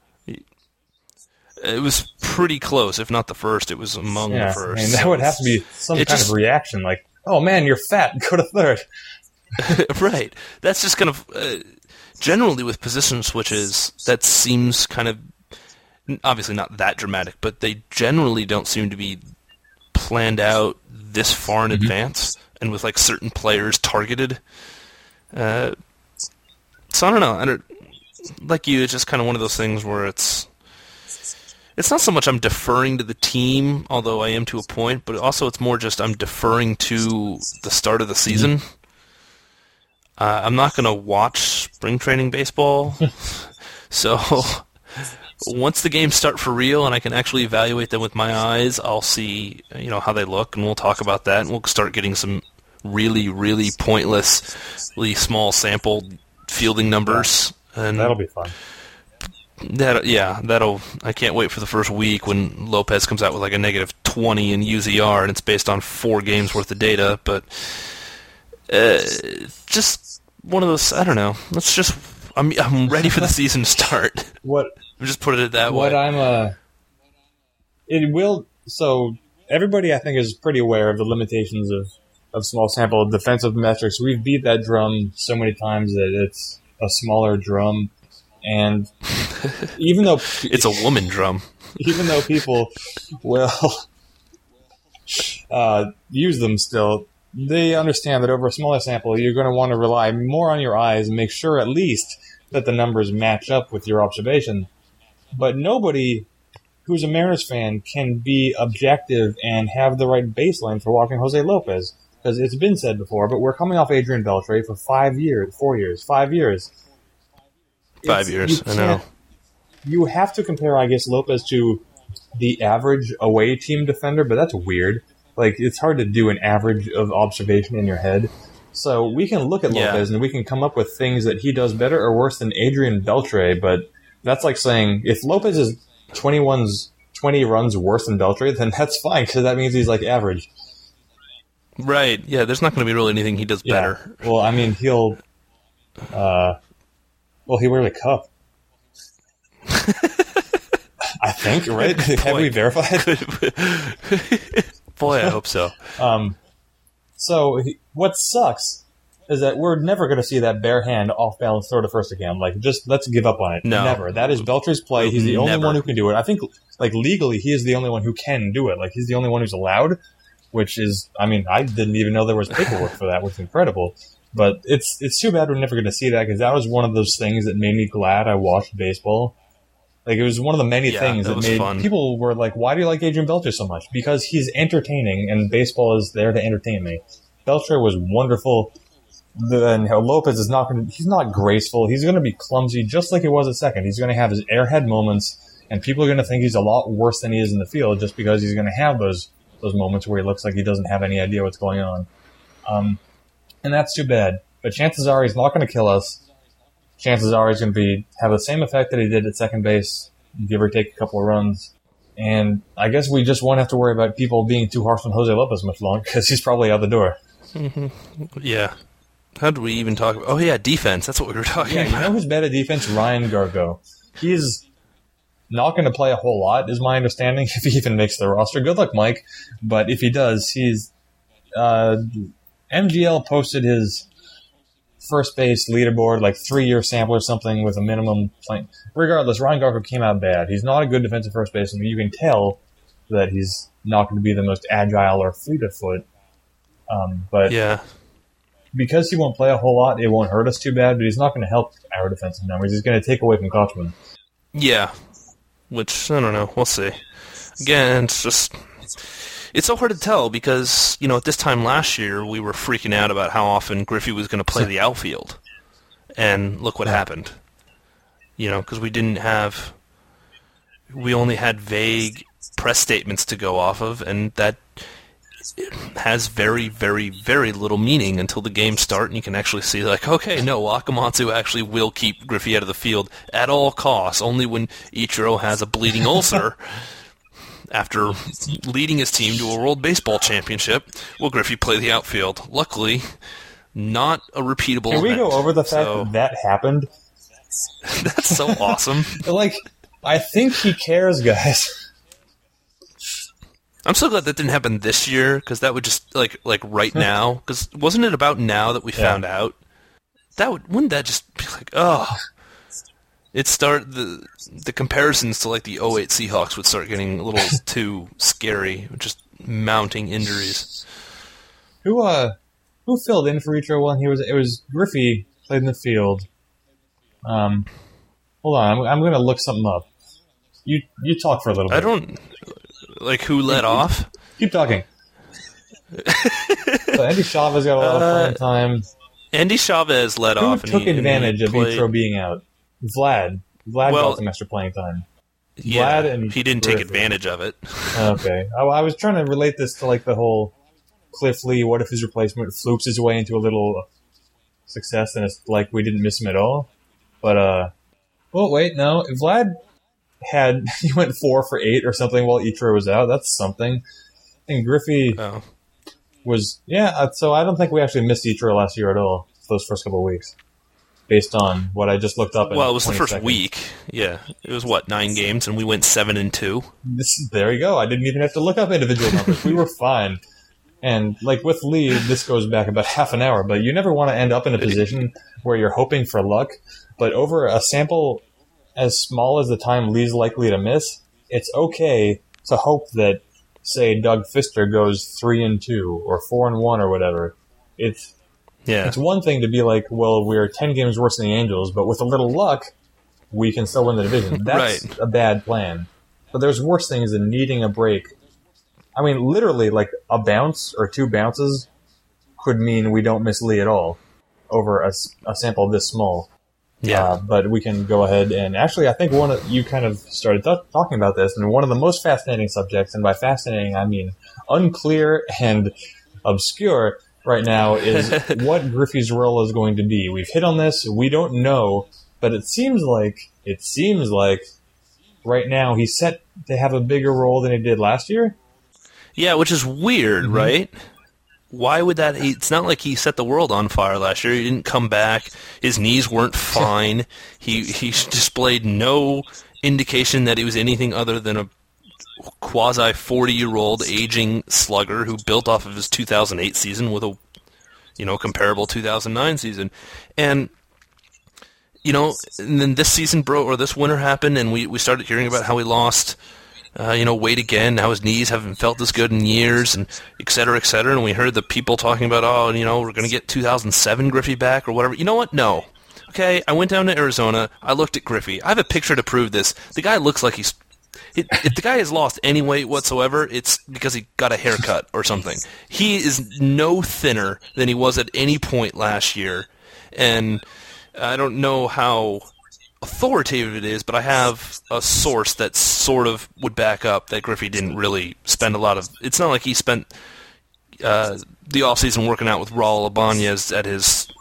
It was pretty close, if not the first. It was among yeah, the first. I mean, that would have to be some kind just, of reaction, like, oh man, you're fat, go to third. Right. That's just kind of, uh, generally with position switches, that seems kind of, obviously not that dramatic, but they generally don't seem to be planned out this far in mm-hmm. advance, and with like certain players targeted. Uh, so I don't know. I don't, like you, it's just kind of one of those things where it's it's not so much I'm deferring to the team, although I am to a point, but also it's more just I'm deferring to the start of the season. Mm-hmm. Uh, I'm not going to watch spring training baseball, so once the games start for real and I can actually evaluate them with my eyes, I'll see, you know, how they look, and we'll talk about that, and we'll start getting some really, really pointlessly small sample fielding numbers. And that'll be fun. That yeah, that'll. I can't wait for the first week when Lopez comes out with like a negative twenty in U Z R, and it's based on four games worth of data. But uh, just one of those. I don't know. Let's just. I'm I'm ready for the season to start. What? Just put it that what way. What I'm uh, it will. So everybody, I think, is pretty aware of the limitations of, of small sample defensive metrics. We've beat that drum so many times that it's a smaller drum, and even though it's a woman drum, even though people will uh, use them still, they understand that over a smaller sample, you're going to want to rely more on your eyes and make sure at least that the numbers match up with your observation. But nobody who's a Mariners fan can be objective and have the right baseline for watching Jose Lopez. Because it's been said before, but we're coming off Adrian Beltre for five years, four years, five years. Five it's, years, I know. You have to compare, I guess, Lopez to the average away team defender, but that's weird. Like, it's hard to do an average of observation in your head. So we can look at Lopez yeah. and we can come up with things that he does better or worse than Adrian Beltre, but that's like saying if Lopez is twenty-one's twenty runs worse than Beltre, then that's fine, because that means he's like average. Right, yeah, there's not going to be really anything he does yeah. better. Well, I mean, he'll... Uh, well, he wears a cup. I think, right? Have we verified? Boy, I hope so. um, so, he, what sucks is that we're never going to see that bare hand off-balance throw to first again. Like, just let's give up on it. No. Never. That is Beltre's play. He's the only Never. one who can do it. I think, like, legally, he is the only one who can do it. Like, he's the only one who's allowed, which is, I mean, I didn't even know there was paperwork for that, which is incredible. But it's it's too bad we're never going to see that, because that was one of those things that made me glad I watched baseball. Like, it was one of the many yeah, things that, that made fun. people were like, why do you like Adrian Beltre so much? Because he's entertaining, and baseball is there to entertain me. Beltre was wonderful. Then Lopez is not going to, he's not graceful. He's going to be clumsy, just like he was at second. He's going to have his airhead moments, and people are going to think he's a lot worse than he is in the field, just because he's going to have those those moments where he looks like he doesn't have any idea what's going on. Um, and that's too bad. But chances are he's not going to kill us. Chances are he's going to be have the same effect that he did at second base, give or take a couple of runs. And I guess we just won't have to worry about people being too harsh on Jose Lopez much longer because he's probably out the door. Mm-hmm. Yeah. How did we even talk about? Oh, yeah, defense. That's what we were talking yeah, about. You know who's bad at defense? Ryan Gargo. He's not going to play a whole lot, is my understanding, if he even makes the roster. Good luck, Mike. But if he does, he's... Uh, M G L posted his first base leaderboard, like three-year sample or something with a minimum play. Regardless, Ryan Gargo came out bad. He's not a good defensive first baseman. You can tell that he's not going to be the most agile or fleet of foot. Um, but yeah. because he won't play a whole lot, it won't hurt us too bad, but he's not going to help our defensive numbers. He's going to take away from Kochman. Yeah. Which, I don't know. We'll see. Again, it's just... It's so hard to tell because, you know, at this time last year, we were freaking out about how often Griffey was going to play the outfield. And look what yeah. happened. You know, because we didn't have... We only had vague press statements to go off of, and that has very, very, very little meaning until the games start, and you can actually see, like, okay, no, Wakamatsu actually will keep Griffey out of the field at all costs, only when Ichiro has a bleeding ulcer... After leading his team to a World Baseball Championship, will Griffey play the outfield? Luckily, not a repeatable Can we event. go over the fact so, that that happened? That's so awesome. Like, I think he cares, guys. I'm so glad that didn't happen this year, because that would just, like, like right now, because wasn't it about now that we yeah. found out? That would, wouldn't that just be like, oh... It start the the comparisons to like the oh eight Seahawks would start getting a little too scary, just mounting injuries. Who uh who filled in for Ichiro when he was it was Griffey played in the field. Um, hold on, I'm I'm gonna look something up. You you talk for a little bit. I don't like who led off. Keep talking. So Andy Chavez got a lot of uh, playing time. Andy Chavez led who off. Who took and he, advantage and he of played... Ichiro being out? Vlad. Vlad well, got some extra playing time. Yeah, Vlad and he didn't Griffey. take advantage of it. Okay. I, I was trying to relate this to like the whole Cliff Lee, what if his replacement flukes his way into a little success and it's like we didn't miss him at all? But, uh, well, wait, no. Vlad had, he went four for eight or something while Ichiro was out. That's something. And Griffey oh. was, yeah, so I don't think we actually missed Ichiro last year at all, those first couple of weeks. Based on what I just looked up. In well, it was the first seconds. week. Yeah, it was what nine games, and we went seven and two. This, there you go. I didn't even have to look up individual numbers. We were fine. And like with Lee, this goes back about half an hour. But you never want to end up in a position where you're hoping for luck. But over a sample as small as the time Lee's likely to miss, it's okay to hope that, say, Doug Fister goes three and two or four and one or whatever. It's Yeah. It's one thing to be like, well, we're ten games worse than the Angels, but with a little luck, we can still win the division. That's right. a bad plan. But there's worse things than needing a break. I mean, literally, like, a bounce or two bounces could mean we don't miss Lee at all over a, a sample this small. Yeah. Uh, but we can go ahead and... Actually, I think one of, you kind of started th- talking about this, and one of the most fascinating subjects, and by fascinating, I mean unclear and obscure... right now is what Griffey's role is going to be. We've hit on this. We don't know, but it seems like it seems like right now he's set to have a bigger role than he did last year. Yeah, which is weird, mm-hmm. right? Why would that? It's not like he set the world on fire last year. He didn't come back. His knees weren't fine. he he displayed no indication that he was anything other than a quasi forty-year-old aging slugger who built off of his two thousand eight season with a, you know, comparable two thousand nine season. And, you know, and then this season, bro, or this winter happened, and we, we started hearing about how he lost, uh, you know, weight again, how his knees haven't felt as good in years, and et cetera, et cetera. And we heard the people talking about, oh, you know, we're going to get two thousand seven Griffey back or whatever. You know what? No. Okay, I went down to Arizona. I looked at Griffey. I have a picture to prove this. The guy looks like he's... It, if the guy has lost any weight whatsoever, it's because he got a haircut or something. He is no thinner than he was at any point last year. And I don't know how authoritative it is, but I have a source that sort of would back up that Griffey didn't really spend a lot of... It's not like he spent uh, the offseason working out with Raul Ibanez at his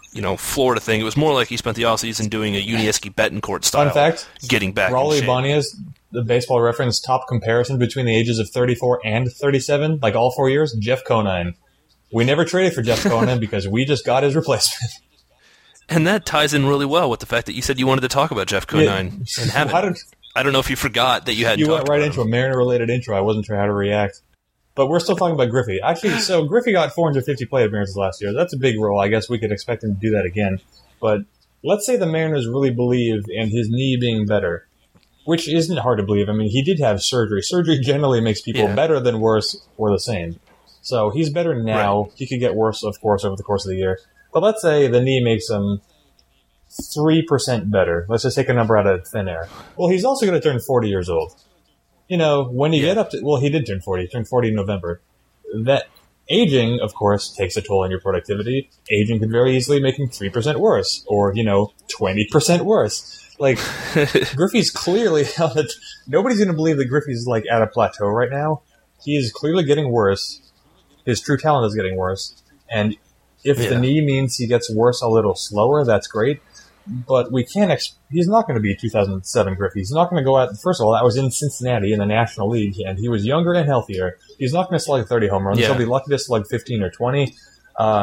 you know, Florida thing. It was more like he spent the offseason doing a Unieski Betancourt style. Fun fact, getting back Raul in shape. Ibanez, the Baseball Reference top comparison between the ages of thirty-four and thirty-seven, like all four years, Jeff Conine. We never traded for Jeff Conine because we just got his replacement. And that ties in really well with the fact that you said you wanted to talk about Jeff Conine Yeah. and haven't. How did- I don't know if you forgot that you hadn't You talked went right about into him. a Mariner-related intro. I wasn't sure how to react. But we're still talking about Griffey. Actually, so Griffey got four hundred fifty plate appearances last year. That's a big role. I guess we could expect him to do that again. But let's say the Mariners really believe in his knee being better, which isn't hard to believe. I mean, he did have surgery. Surgery generally makes people Yeah. better than worse or the same. So he's better now. Right. He could get worse, of course, over the course of the year. But let's say the knee makes him three percent better. Let's just take a number out of thin air. Well, he's also going to turn forty years old. You know, when you Yeah. get up to... Well, he did turn forty. He turned forty in November. That aging, of course, takes a toll on your productivity. Aging could very easily make him three percent worse. Or, you know, twenty percent worse. Like, Griffey's clearly... on the, nobody's going to believe that Griffey's, like, at a plateau right now. He is clearly getting worse. His true talent is getting worse. And if Yeah. the knee means he gets worse a little slower, that's great. But we can't. Ex- he's not going to be two thousand seven Griffey. He's not going to go out. First of all, that was in Cincinnati in the National League, and he was younger and healthier. He's not going to slug thirty home runs. Yeah. He'll be lucky to slug fifteen or twenty. Uh,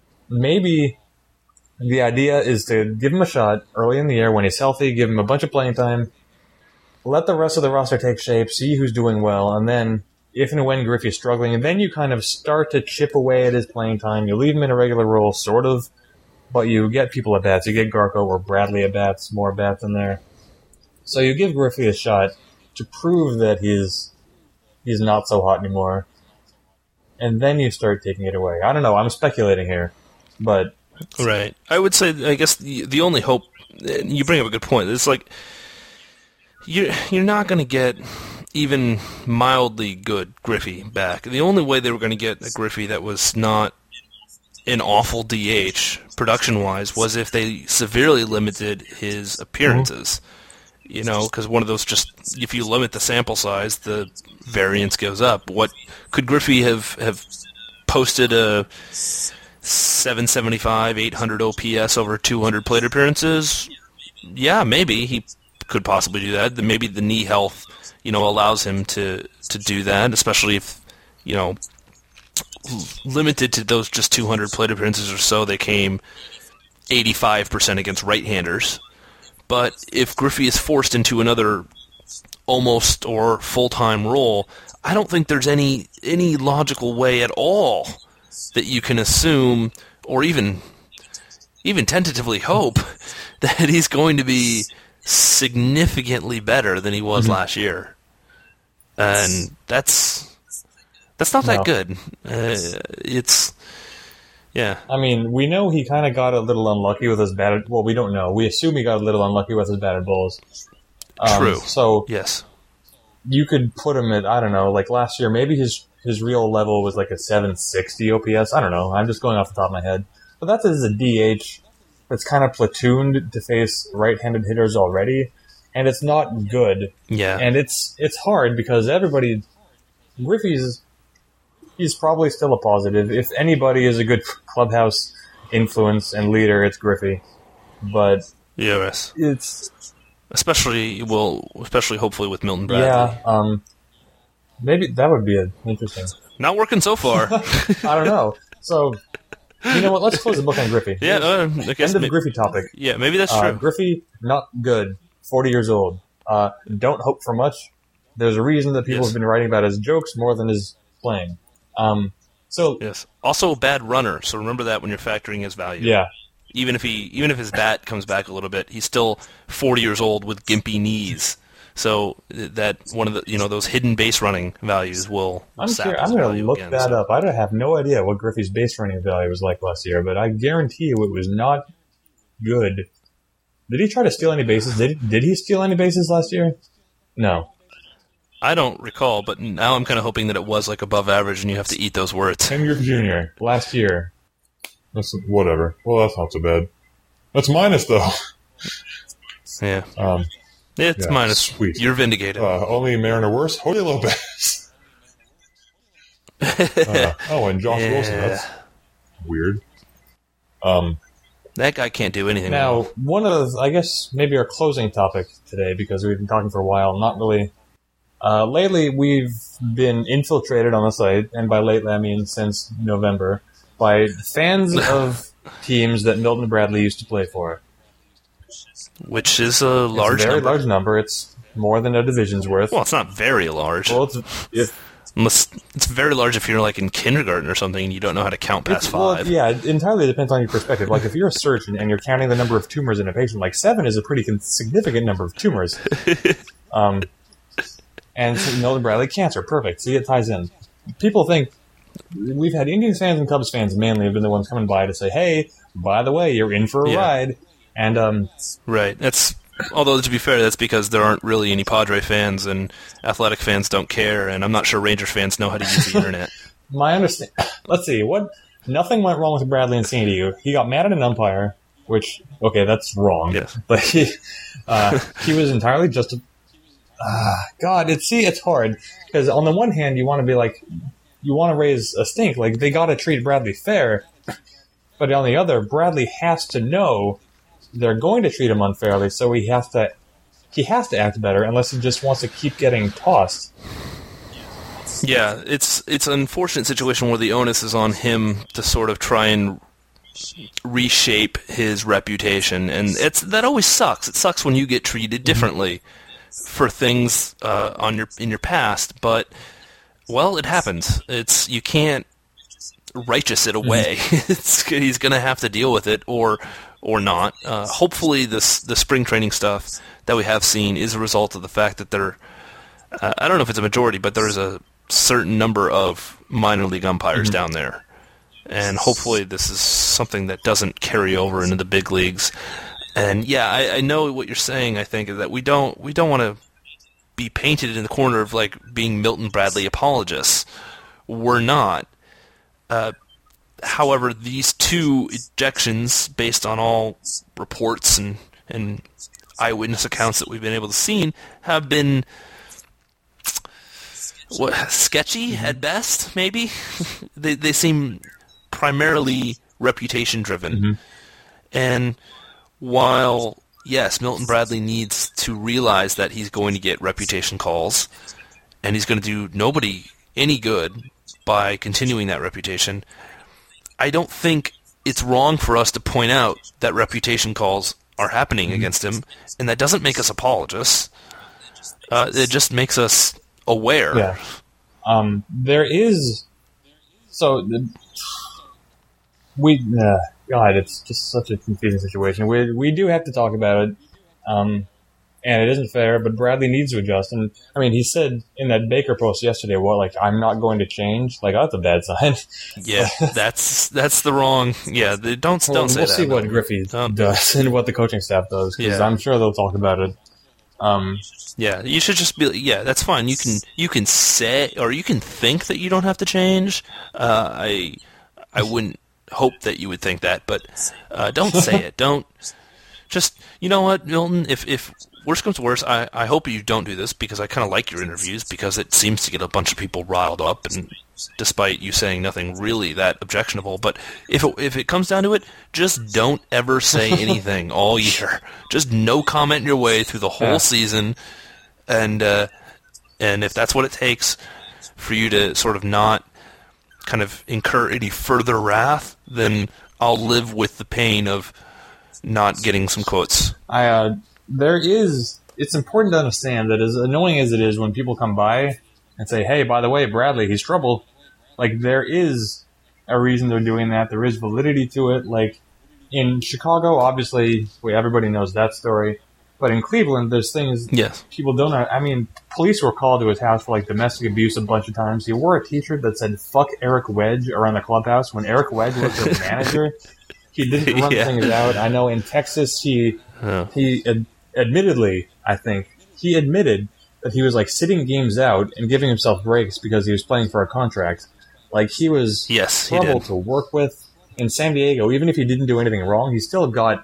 maybe the idea is to give him a shot early in the year when he's healthy, give him a bunch of playing time, let the rest of the roster take shape, see who's doing well, and then if and when Griffey's struggling, and then you kind of start to chip away at his playing time. You leave him in a regular role, sort of. But you get people at bats. You get Garco or Bradley at bats, more bats in there. So you give Griffey a shot to prove that he's he's not so hot anymore. And then you start taking it away. I don't know. I'm speculating here. But Right. I would say, I guess, the, the only hope, you bring up a good point, it's like, you're, you're not going to get even mildly good Griffey back. The only way they were going to get a Griffey that was not an awful D H, production-wise, was if they severely limited his appearances. Mm-hmm. You know, because one of those just, if you limit the sample size, the variance goes up. What could Griffey have, have posted a seven seventy-five, eight hundred O P S over two hundred plate appearances? Yeah, maybe. He could possibly do that. Maybe the knee health, you know, allows him to, to do that, especially if, you know, limited to those just two hundred plate appearances or so, they came eighty-five percent against right-handers. But if Griffey is forced into another almost or full-time role, I don't think there's any any logical way at all that you can assume or even even tentatively hope that he's going to be significantly better than he was mm-hmm. last year. And that's that's not no. that good. Uh, it's yeah. I mean, we know he kind of got a little unlucky with his batted. Well, we don't know. We assume he got a little unlucky with his batted balls. Um, True. So yes, you could put him at, I don't know, like last year. Maybe his his real level was like a seven sixty O P S. I don't know. I'm just going off the top of my head. But that's as a D H that's kind of platooned to face right-handed hitters already, and it's not good. Yeah. And it's it's hard because everybody, Griffey's. He's probably still a positive. If anybody is a good clubhouse influence and leader, it's Griffey. But yes, it's especially well, especially hopefully with Milton Bradley. Yeah, um, maybe that would be a, interesting. Not working so far. I don't know. So you know what? Let's close the book on Griffey. Yeah, uh, I guess end of maybe, Griffey topic. Yeah, maybe that's uh, true. Griffey, not good. Forty years old. Uh, don't hope for much. There's a reason that people yes. have been writing about his jokes more than his playing. Um, so yes, also a bad runner. So remember that when you're factoring his value. Yeah, even if he, even if his bat comes back a little bit, he's still forty years old with gimpy knees. So that one of the, you know, those hidden base running values will. I'm sap sure, his I'm going value to look again, that so. up. I don't have no idea what Griffey's base running value was like last year, but I guarantee you it was not good. Did he try to steal any bases? Did did he steal any bases last year? No. I don't recall, but now I'm kind of hoping that it was like above average, and you have to eat those words. Ken Griffey Junior Last year. That's whatever. Well, that's not so bad. That's minus though. Yeah. Um, it's yeah, minus. Sweet. You're vindicated. Uh, only Mariner worse. Jorge Lopez. uh, oh, and Josh yeah. Wilson. That's weird. Um, That guy can't do anything Now, wrong. one of the, I guess, maybe our closing topic today, because we've been talking for a while, not really. Uh, lately, we've been infiltrated on the site, and by lately I mean since November, by fans of teams that Milton Bradley used to play for. Which is a large It's a very number. large number. It's more than a division's worth. Well, it's not very large. Well, it's, it's, Unless, it's very large if you're like in kindergarten or something and you don't know how to count past it's well, five. yeah, it entirely depends on your perspective. Like, if you're a surgeon and you're counting the number of tumors in a patient, like seven is a pretty con- significant number of tumors. um, and so Milton Bradley, cancer, perfect. See, it ties in. People think we've had Indians fans and Cubs fans mainly have been the ones coming by to say, "Hey, by the way, you're in for a Yeah. ride." And um, Right. That's although to be fair, that's because there aren't really any Padre fans and Athletic fans don't care, and I'm not sure Rangers fans know how to use the internet. my understand. Let's see what. Nothing went wrong with Bradley in San Diego. He got mad at an umpire, which okay, that's wrong. Yes. But he uh, he was entirely just. Uh, God, it's see, it's hard because on the one hand, you want to be like, you want to raise a stink, like they got to treat Bradley fair, but on the other, Bradley has to know they're going to treat him unfairly, so he has to he has to act better, unless he just wants to keep getting tossed. Yeah, it's it's an unfortunate situation where the onus is on him to sort of try and reshape his reputation, and it's that always sucks. It sucks when you get treated differently for things uh, on your in your past, but well, it happens. It's you can't righteous it away. it's, he's going to have to deal with it, or or not. Uh, hopefully, this the spring training stuff that we have seen is a result of the fact that there. Uh, I don't know if it's a majority, but there's a certain number of minor league umpires Mm-hmm. down there, and hopefully, this is something that doesn't carry over into the big leagues. And yeah, I, I know what you're saying. I think is that we don't we don't want to be painted in the corner of like being Milton Bradley apologists. We're not. Uh, however, these two ejections, based on all reports and and eyewitness accounts that we've been able to see, have been what sketchy at best. Maybe they they seem primarily reputation driven, Mm-hmm. and while, yes, Milton Bradley needs to realize that he's going to get reputation calls, and he's going to do nobody any good by continuing that reputation, I don't think it's wrong for us to point out that reputation calls are happening against him, and that doesn't make us apologists. Uh, it just makes us aware. Yeah. Um, there is. So, the, we. Uh, God, it's just such a confusing situation. We we do have to talk about it, um, and it isn't fair. But Bradley needs to adjust. And I mean, he said in that Baker post yesterday, "Well, like I'm not going to change." Like that's a bad sign. Yeah, that's that's the wrong. Yeah, they, don't Well, don't say we'll that. see what no. Griffey Don't. does and what the coaching staff does, because Yeah. I'm sure they'll talk about it. Um, Yeah, you should just be. Yeah, that's fine. You can you can say or you can think that you don't have to change. Uh, I I wouldn't hope that you would think that, but uh, don't say it. Don't just. You know what, Milton? If if worst comes to worst, I, I hope you don't do this because I kind of like your interviews because it seems to get a bunch of people riled up, and despite you saying nothing really that objectionable. But if it, if it comes down to it, just don't ever say anything all year. Just no comment your way through the whole Yeah. season, and uh, and if that's what it takes for you to sort of not kind of incur any further wrath, then I'll live with the pain of not getting some quotes. I uh, there is. It's important to understand that as annoying as it is when people come by and say, "Hey, by the way, Bradley, he's trouble." Like there is a reason they're doing that. There is validity to it. Like in Chicago, obviously, we, everybody knows that story. But in Cleveland, there's things Yes. people don't know. I mean, police were called to his house for like domestic abuse a bunch of times. He wore a T-shirt that said "fuck Eric Wedge" around the clubhouse. When Eric Wedge was the manager, he didn't run Yeah. things out. I know in Texas, he Oh. he ad- admittedly, I think he admitted that he was like sitting games out and giving himself breaks because he was playing for a contract. Like he was Yes, he trouble did. to work with in San Diego. Even if he didn't do anything wrong, he still got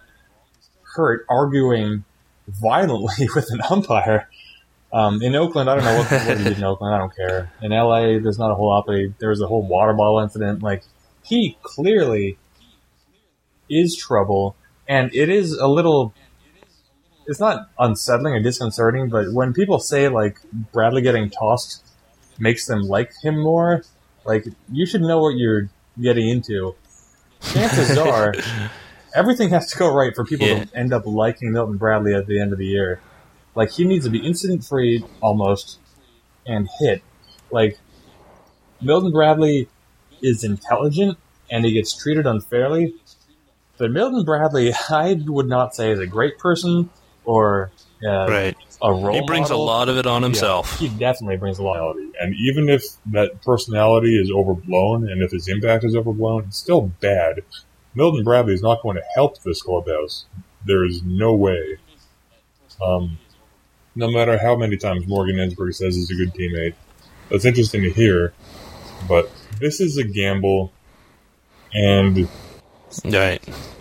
hurt arguing violently with an umpire. Um, in Oakland, I don't know what, what he did in Oakland. I don't care. In L A, there's not a whole lot, but he, there was a whole water bottle incident. Like he clearly is trouble, and it is a little... It's not unsettling or disconcerting, but when people say, like, Bradley getting tossed makes them like him more, like, you should know what you're getting into. Chances are, everything has to go right for people yeah. to end up liking Milton Bradley at the end of the year. Like, he needs to be incident-free, almost, and hit. Like, Milton Bradley is intelligent, and he gets treated unfairly, but Milton Bradley, I would not say is a great person, or uh, right. a role He brings model. a lot of it on himself. Yeah, he definitely brings a lot of it. And even if that personality is overblown, and if his impact is overblown, it's still bad. Milton Bradley is not going to help this clubhouse. There is no way. Um, no matter how many times Morgan Ensberg says he's a good teammate. That's interesting to hear, but this is a gamble, and... Right.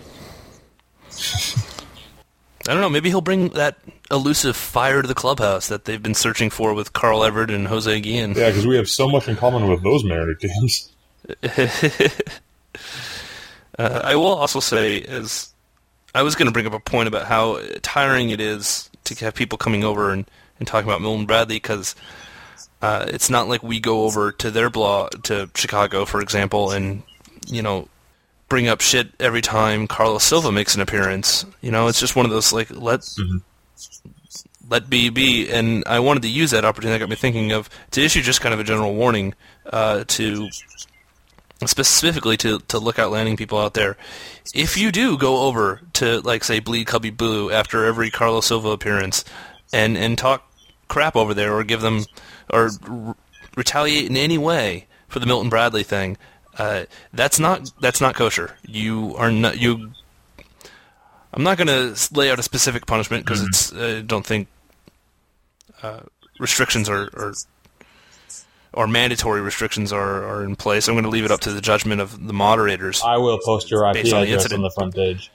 I don't know, maybe he'll bring that elusive fire to the clubhouse that they've been searching for with Carl Everett and Jose Guillen. Yeah, because we have so much in common with those Mariner teams. uh, I will also say, as I was going to bring up a point about how tiring it is to have people coming over and, and talking about Milton Bradley, because uh, it's not like we go over to their blog, to Chicago, for example, and, you know, bring up shit every time Carlos Silva makes an appearance. You know, it's just one of those, like, let mm-hmm. let be be. And I wanted to use that opportunity. That got me thinking of, to issue just kind of a general warning uh, to, specifically to, to lookout landing people out there. If you do go over to, like, say, Bleed Cubby Blue after every Carlos Silva appearance and, and talk crap over there, or give them, or r- retaliate in any way for the Milton Bradley thing, Uh, that's not that's not kosher. You are not you. I'm not going to lay out a specific punishment because mm-hmm. it's. I don't think uh, restrictions are, are or mandatory restrictions are, are in place. I'm going to leave it up to the judgment of the moderators. I will post your I P on address on the front page.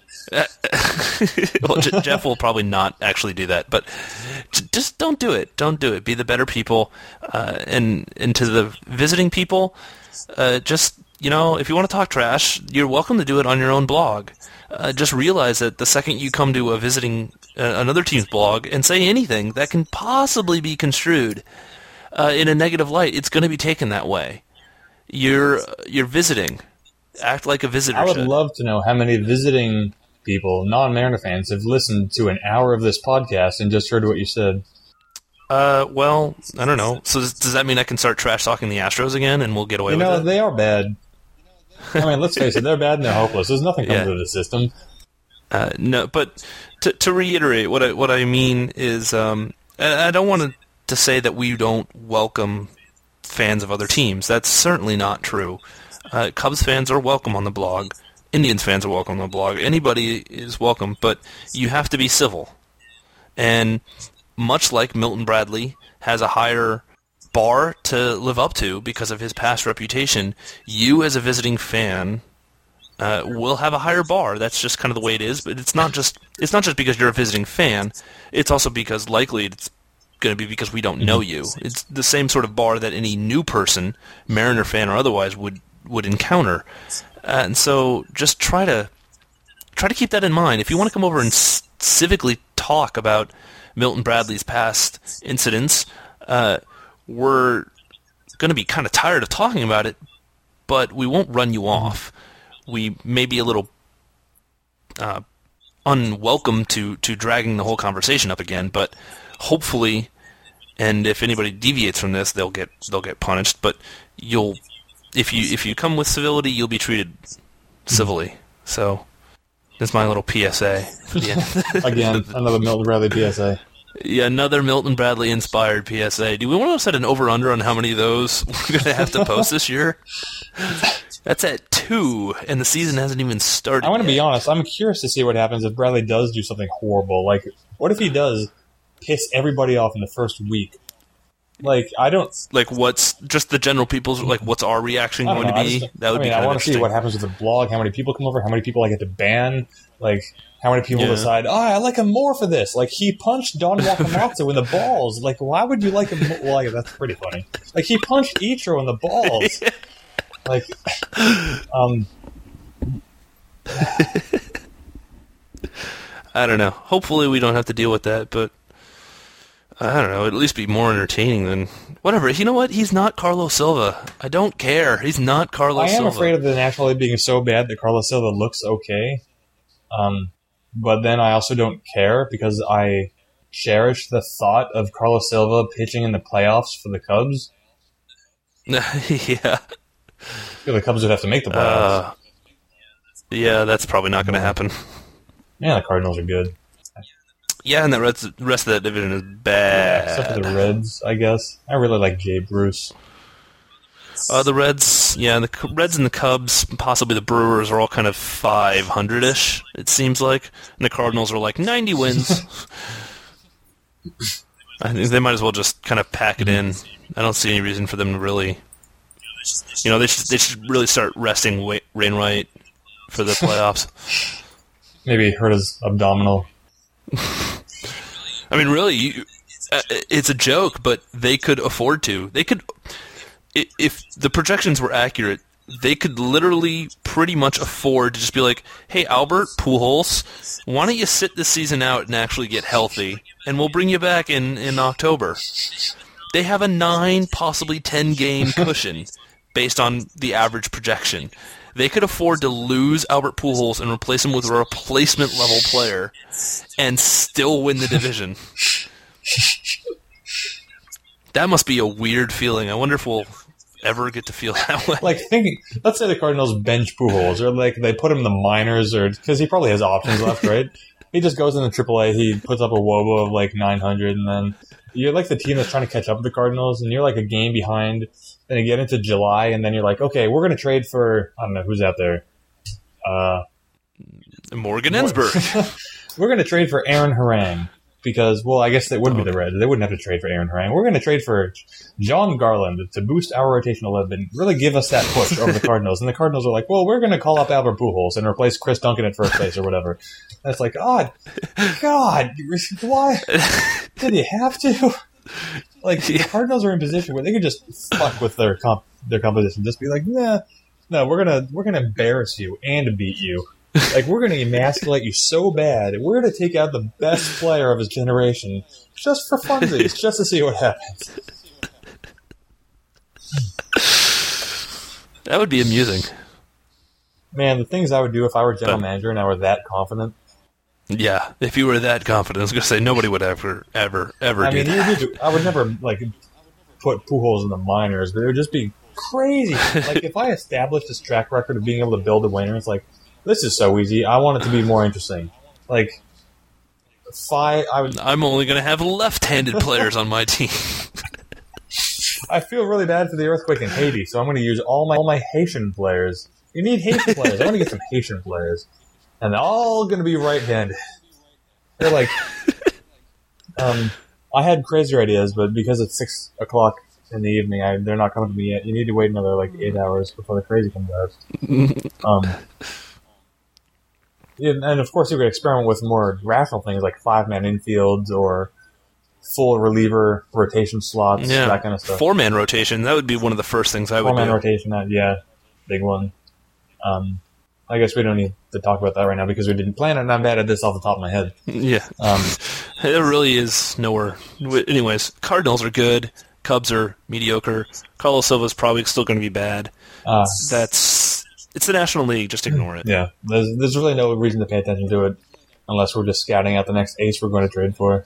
Well, J- Jeff will probably not actually do that, but j- just don't do it. Don't do it. Be the better people, uh, and and to the visiting people, uh, just. You know, if you want to talk trash, you're welcome to do it on your own blog. Uh, just realize that the second you come to a visiting uh, another team's blog and say anything that can possibly be construed uh, in a negative light, it's going to be taken that way. You're you're visiting. Act like a visitor. I would should. love to know how many visiting people, non-Mariner fans, have listened to an hour of this podcast and just heard what you said. Uh, well, I don't know. So does, does that mean I can start trash talking the Astros again and we'll get away you with know, it? They are bad. I mean, let's face it, they're bad and they're hopeless. There's nothing coming Yeah. to the system. Uh, no, but to, to reiterate, what I what I mean is, um, I, I don't want to, to say that we don't welcome fans of other teams. That's certainly not true. Uh, Cubs fans are welcome on the blog. Indians fans are welcome on the blog. Anybody is welcome, but you have to be civil. And much like Milton Bradley has a higher bar to live up to because of his past reputation, you as a visiting fan uh, will have a higher bar. That's just kind of the way it is. But it's not just it's not just because you're a visiting fan. It's also because likely it's going to be because we don't know you. It's the same sort of bar that any new person, Mariner fan or otherwise, would would encounter. Uh, and so just try to try to keep that in mind. If you want to come over and c- civically talk about Milton Bradley's past incidents, uh, we're going to be kind of tired of talking about it, but we won't run you off. We may be a little uh, unwelcome to, to dragging the whole conversation up again, but hopefully, and if anybody deviates from this, they'll get they'll get punished. But you'll if you if you come with civility, you'll be treated civilly. So that's my little P S A. Yeah. Again, another Milton Bradley P S A. Yeah, another Milton Bradley inspired P S A. Do we want to set an over-under on how many of those we're going to have to post this year? That's at two, and the season hasn't even started I want to yet. be honest. I'm curious to see what happens if Bradley does do something horrible. Like, what if he does piss everybody off in the first week? Like, I don't... Like, what's just the general people's, like, what's our reaction I don't going know, to be? I just, That would I mean, be kind I of want to see interesting. what happens with the blog, how many people come over, how many people I get to ban, like... How many people Yeah. decide, oh, I like him more for this? Like, he punched Don Wakamatsu in the balls. Like, why would you like him more? Well, yeah, that's pretty funny. Like, he punched Ichiro in the balls. Like, um... I don't know. Hopefully we don't have to deal with that, but I don't know. It'd at least be more entertaining than whatever. You know what? He's not Carlos Silva. I don't care. He's not Carlos I am Silva. afraid of the National League being so bad that Carlos Silva looks okay. Um, but then I also don't care because I cherish the thought of Carlos Silva pitching in the playoffs for the Cubs. Yeah. I feel the Cubs would have to make the playoffs. Uh, yeah, that's probably not going to happen. Yeah, the Cardinals are good. Yeah, and the rest, rest of that division is bad. Yeah, except for the Reds, I guess. I really like Jay Bruce. Uh, the Reds, yeah, the C- Reds and the Cubs, possibly the Brewers, are all kind of five hundred-ish, it seems like. And the Cardinals are like ninety wins. I think they might as well just kind of pack it in. I don't see any reason for them to really... You know, they should, they should really start resting Wa- Wainwright for the playoffs. Maybe hurt his abdominal. I mean, really, you, uh, it's a joke, but they could afford to. They could, i- if the projections were accurate, they could literally pretty much afford to just be like, hey, Albert Pujols, why don't you sit this season out and actually get healthy, and we'll bring you back in, in October. They have a nine, possibly ten-game cushion based on the average projection. They could afford to lose Albert Pujols and replace him with a replacement-level player and still win the division. That must be a weird feeling. I wonder if we'll ever get to feel that way. Like, thinking, let's say the Cardinals bench Pujols, or like they put him in the minors, or because he probably has options left, right? He just goes in the triple A, he puts up a WOBA of like nine hundred, and then you're like the team that's trying to catch up with the Cardinals, and you're like a game behind. Then you get into July, and then you're like, okay, we're going to trade for, I don't know, who's out there? Uh, Morgan Ensberg. We're going to trade for Aaron Harang. Because, well, I guess they would be the Reds. They wouldn't have to trade for Aaron Harang. We're going to trade for John Garland to boost our rotation a little bit and really give us that push over the Cardinals. And the Cardinals are like, well, we're going to call up Albert Pujols and replace Chris Duncan at first base or whatever. And it's like, God, God, why did you have to? Like, the Cardinals are in a position where they could just fuck with their comp- their composition. Just be like, nah, no, we're gonna we're gonna embarrass you and beat you. Like, we're going to emasculate you so bad. We're going to take out the best player of his generation just for funsies, just to see what happens. That would be amusing. Man, the things I would do if I were general But- manager and I were that confident. Yeah, if you were that confident, I was going to say nobody would ever, ever, ever I do mean, you that. would do, I would never, like, put Pujols in the minors, but it would just be crazy. Like, if I established this track record of being able to build a winner, it's like, this is so easy. I want it to be more interesting. Like, five, I would. I'm only going to have left-handed players on my team. I feel really bad for the earthquake in Haiti, so I'm going to use all my all my Haitian players. You need Haitian players. I want to get some Haitian players, and they're all going to be right-handed. They're like, um, I had crazier ideas, but because it's six o'clock in the evening, I, they're not coming to me yet. You need to wait another like eight hours before the crazy comes out. Um. And of course, you could experiment with more rational things like five-man infields or full reliever rotation slots, Yeah, that kind of stuff. four-man rotation, that would be one of the first things I would Four-man do. rotation, that, yeah, big one. Um, I guess we don't need to talk about that right now because we didn't plan it, and I'm bad at this off the top of my head. Yeah. Um, It really is nowhere. W- Anyways, Cardinals are good. Cubs are mediocre. Carlos Silva's probably still going to be bad. uh, That's it's the National League. Just ignore it. yeah, there's, there's really no reason to pay attention to it unless we're just scouting out the next ace we're going to trade for.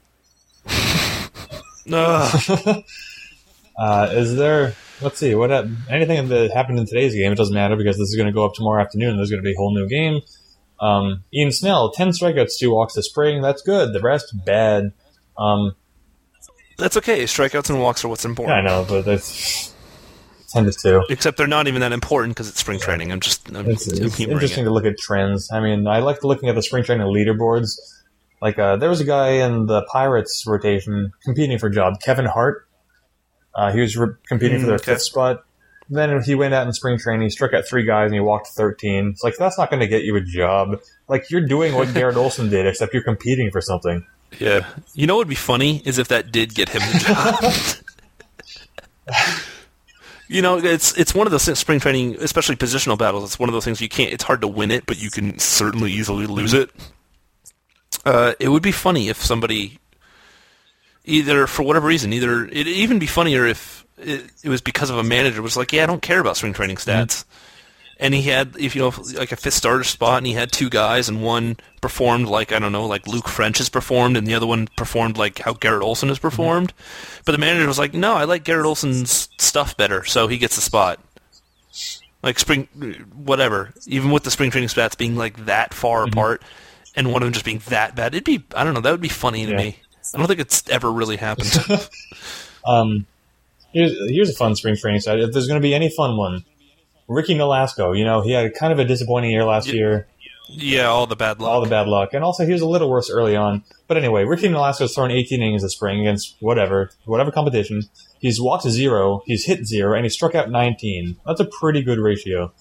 Ugh. Uh, is there, let's see, what hap- anything that happened in today's game, it doesn't matter because this is going to go up tomorrow afternoon. There's going to be a whole new game. Um, Ian Snell, ten strikeouts, two walks this spring. That's good. The rest, bad. Um, That's okay. Strikeouts and walks are what's yeah, I important. know, but that's ten to two. Except they're not even that important because it's spring training. I'm just I'm, It's, I'm it's humoring interesting it. to look at trends. I mean, I like looking at the spring training leaderboards. Like, uh, there was a guy in the Pirates rotation competing for a job, Kevin Hart. Uh, he was re- competing Mm, for their okay. fifth spot. Then he went out in spring training, he struck out three guys, and he walked thirteen. It's like, that's not going to get you a job. Like, you're doing what Garrett Olson did, except you're competing for something. Yeah. You know what would be funny is if that did get him the job. You know, it's it's one of those things, spring training, especially positional battles. It's one of those things you can't. It's hard to win it, but you can certainly easily lose it. Uh, it would be funny if somebody, either for whatever reason, either it'd even be funnier if it, it was because of a manager was like, yeah, I don't care about spring training stats. Mm-hmm. And he had, if you know, like a fifth starter spot, and he had two guys, and one performed like, I don't know, like Luke French has performed, and the other one performed like how Garrett Olson has performed. Mm-hmm. But the manager was like, no, I like Garrett Olson's stuff better, so he gets the spot. Like spring, whatever. Even with the spring training stats being like that far mm-hmm. apart, and one of them just being that bad, it'd be, I don't know, that would be funny to yeah. me. I don't think it's ever really happened. um, here's, here's a fun spring training stat. If there's going to be any fun one, Ricky Nolasco, you know, he had kind of a disappointing year last yeah, year. Yeah, all the bad luck. All the bad luck. And also, he was a little worse early on. But anyway, Ricky Nolasco's thrown eighteen innings this spring against whatever, whatever competition. He's walked zero, he's hit zero, and he struck out nineteen. That's a pretty good ratio.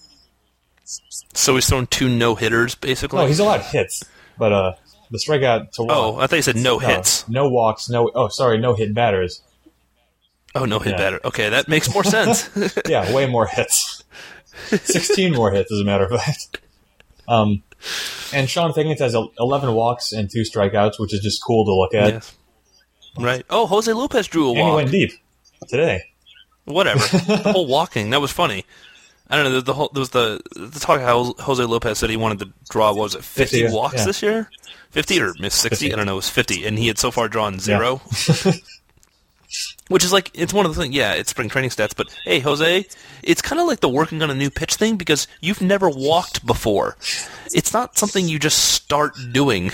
So he's thrown two no-hitters, basically? No, he's allowed hits. But uh, the strikeout to walk. Oh, I thought you said no, no hits. No walks, no, oh, sorry, no hit batters. Oh, no hit yeah. batter. Okay, that makes more sense. Yeah, way more hits. sixteen more hits, as a matter of fact. Um, and Sean Figgins has eleven walks and two strikeouts, which is just cool to look at. Yes. Right. Oh, Jose Lopez drew a and walk. And he went deep today. Whatever. The whole walking, that was funny. I don't know. The, the whole there was the the talk how Jose Lopez said he wanted to draw. What was it, fifty, fifty walks yeah. this year? Fifty or miss sixty? fifty. I don't know. It was fifty, and he had so far drawn zero. Yeah. Which is like, it's one of the things, yeah, it's spring training stats, but hey, Jose, it's kind of like the working on a new pitch thing because you've never walked before. It's not something you just start doing.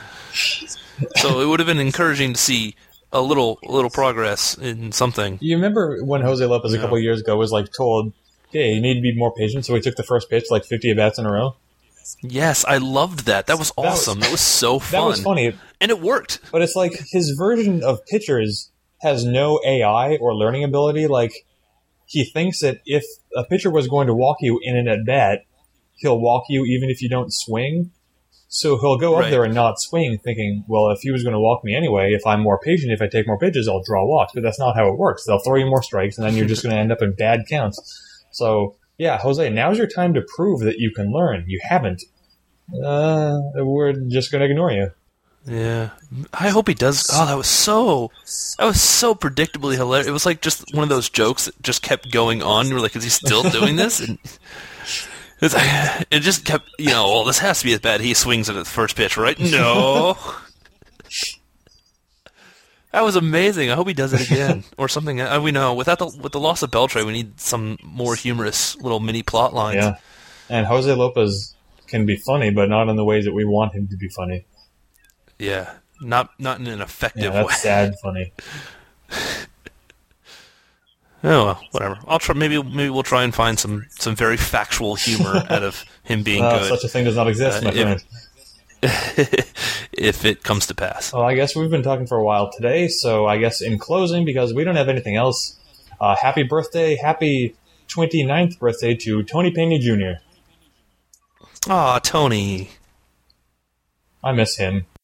So it would have been encouraging to see a little a little progress in something. You remember when Jose Lopez a couple of years ago was like told, hey, you need to be more patient, so he took the first pitch like fifty at-bats in a row? Yes, I loved that. That was awesome. That was, that was so fun. That was funny. And it worked. But it's like his version of pitchers has no A I or learning ability. Like, he thinks that if a pitcher was going to walk you in an at-bat, he'll walk you even if you don't swing. So he'll go up right. there and not swing, thinking, well, if he was going to walk me anyway, if I'm more patient, if I take more pitches, I'll draw walks. But that's not how it works. They'll throw you more strikes, and then you're just going to end up in bad counts. So, yeah, Jose, now's your time to prove that you can learn. You haven't. Uh, we're just going to ignore you. Yeah, I hope he does. Oh, that was so, that was so predictably hilarious. It was like just one of those jokes that just kept going on. You were like, is he still doing this? And it's like, it just kept, you know, well, this has to be as bad. He swings it at the first pitch, right? No. That was amazing. I hope he does it again or something. I, we know without the with the loss of Beltre, we need some more humorous little mini plot lines. Yeah, and Jose Lopez can be funny, but not in the ways that we want him to be funny. Yeah, not not in an effective yeah, that's way. Sad funny. Oh well, whatever. I'll try. Maybe maybe we'll try and find some, some very factual humor out of him being uh, good. Such a thing does not exist, uh, my friend. If, if it comes to pass. Well, I guess we've been talking for a while today, so I guess in closing, because we don't have anything else, uh, happy birthday, happy twenty-ninth birthday to Tony Pena Junior Aw, Tony. I miss him.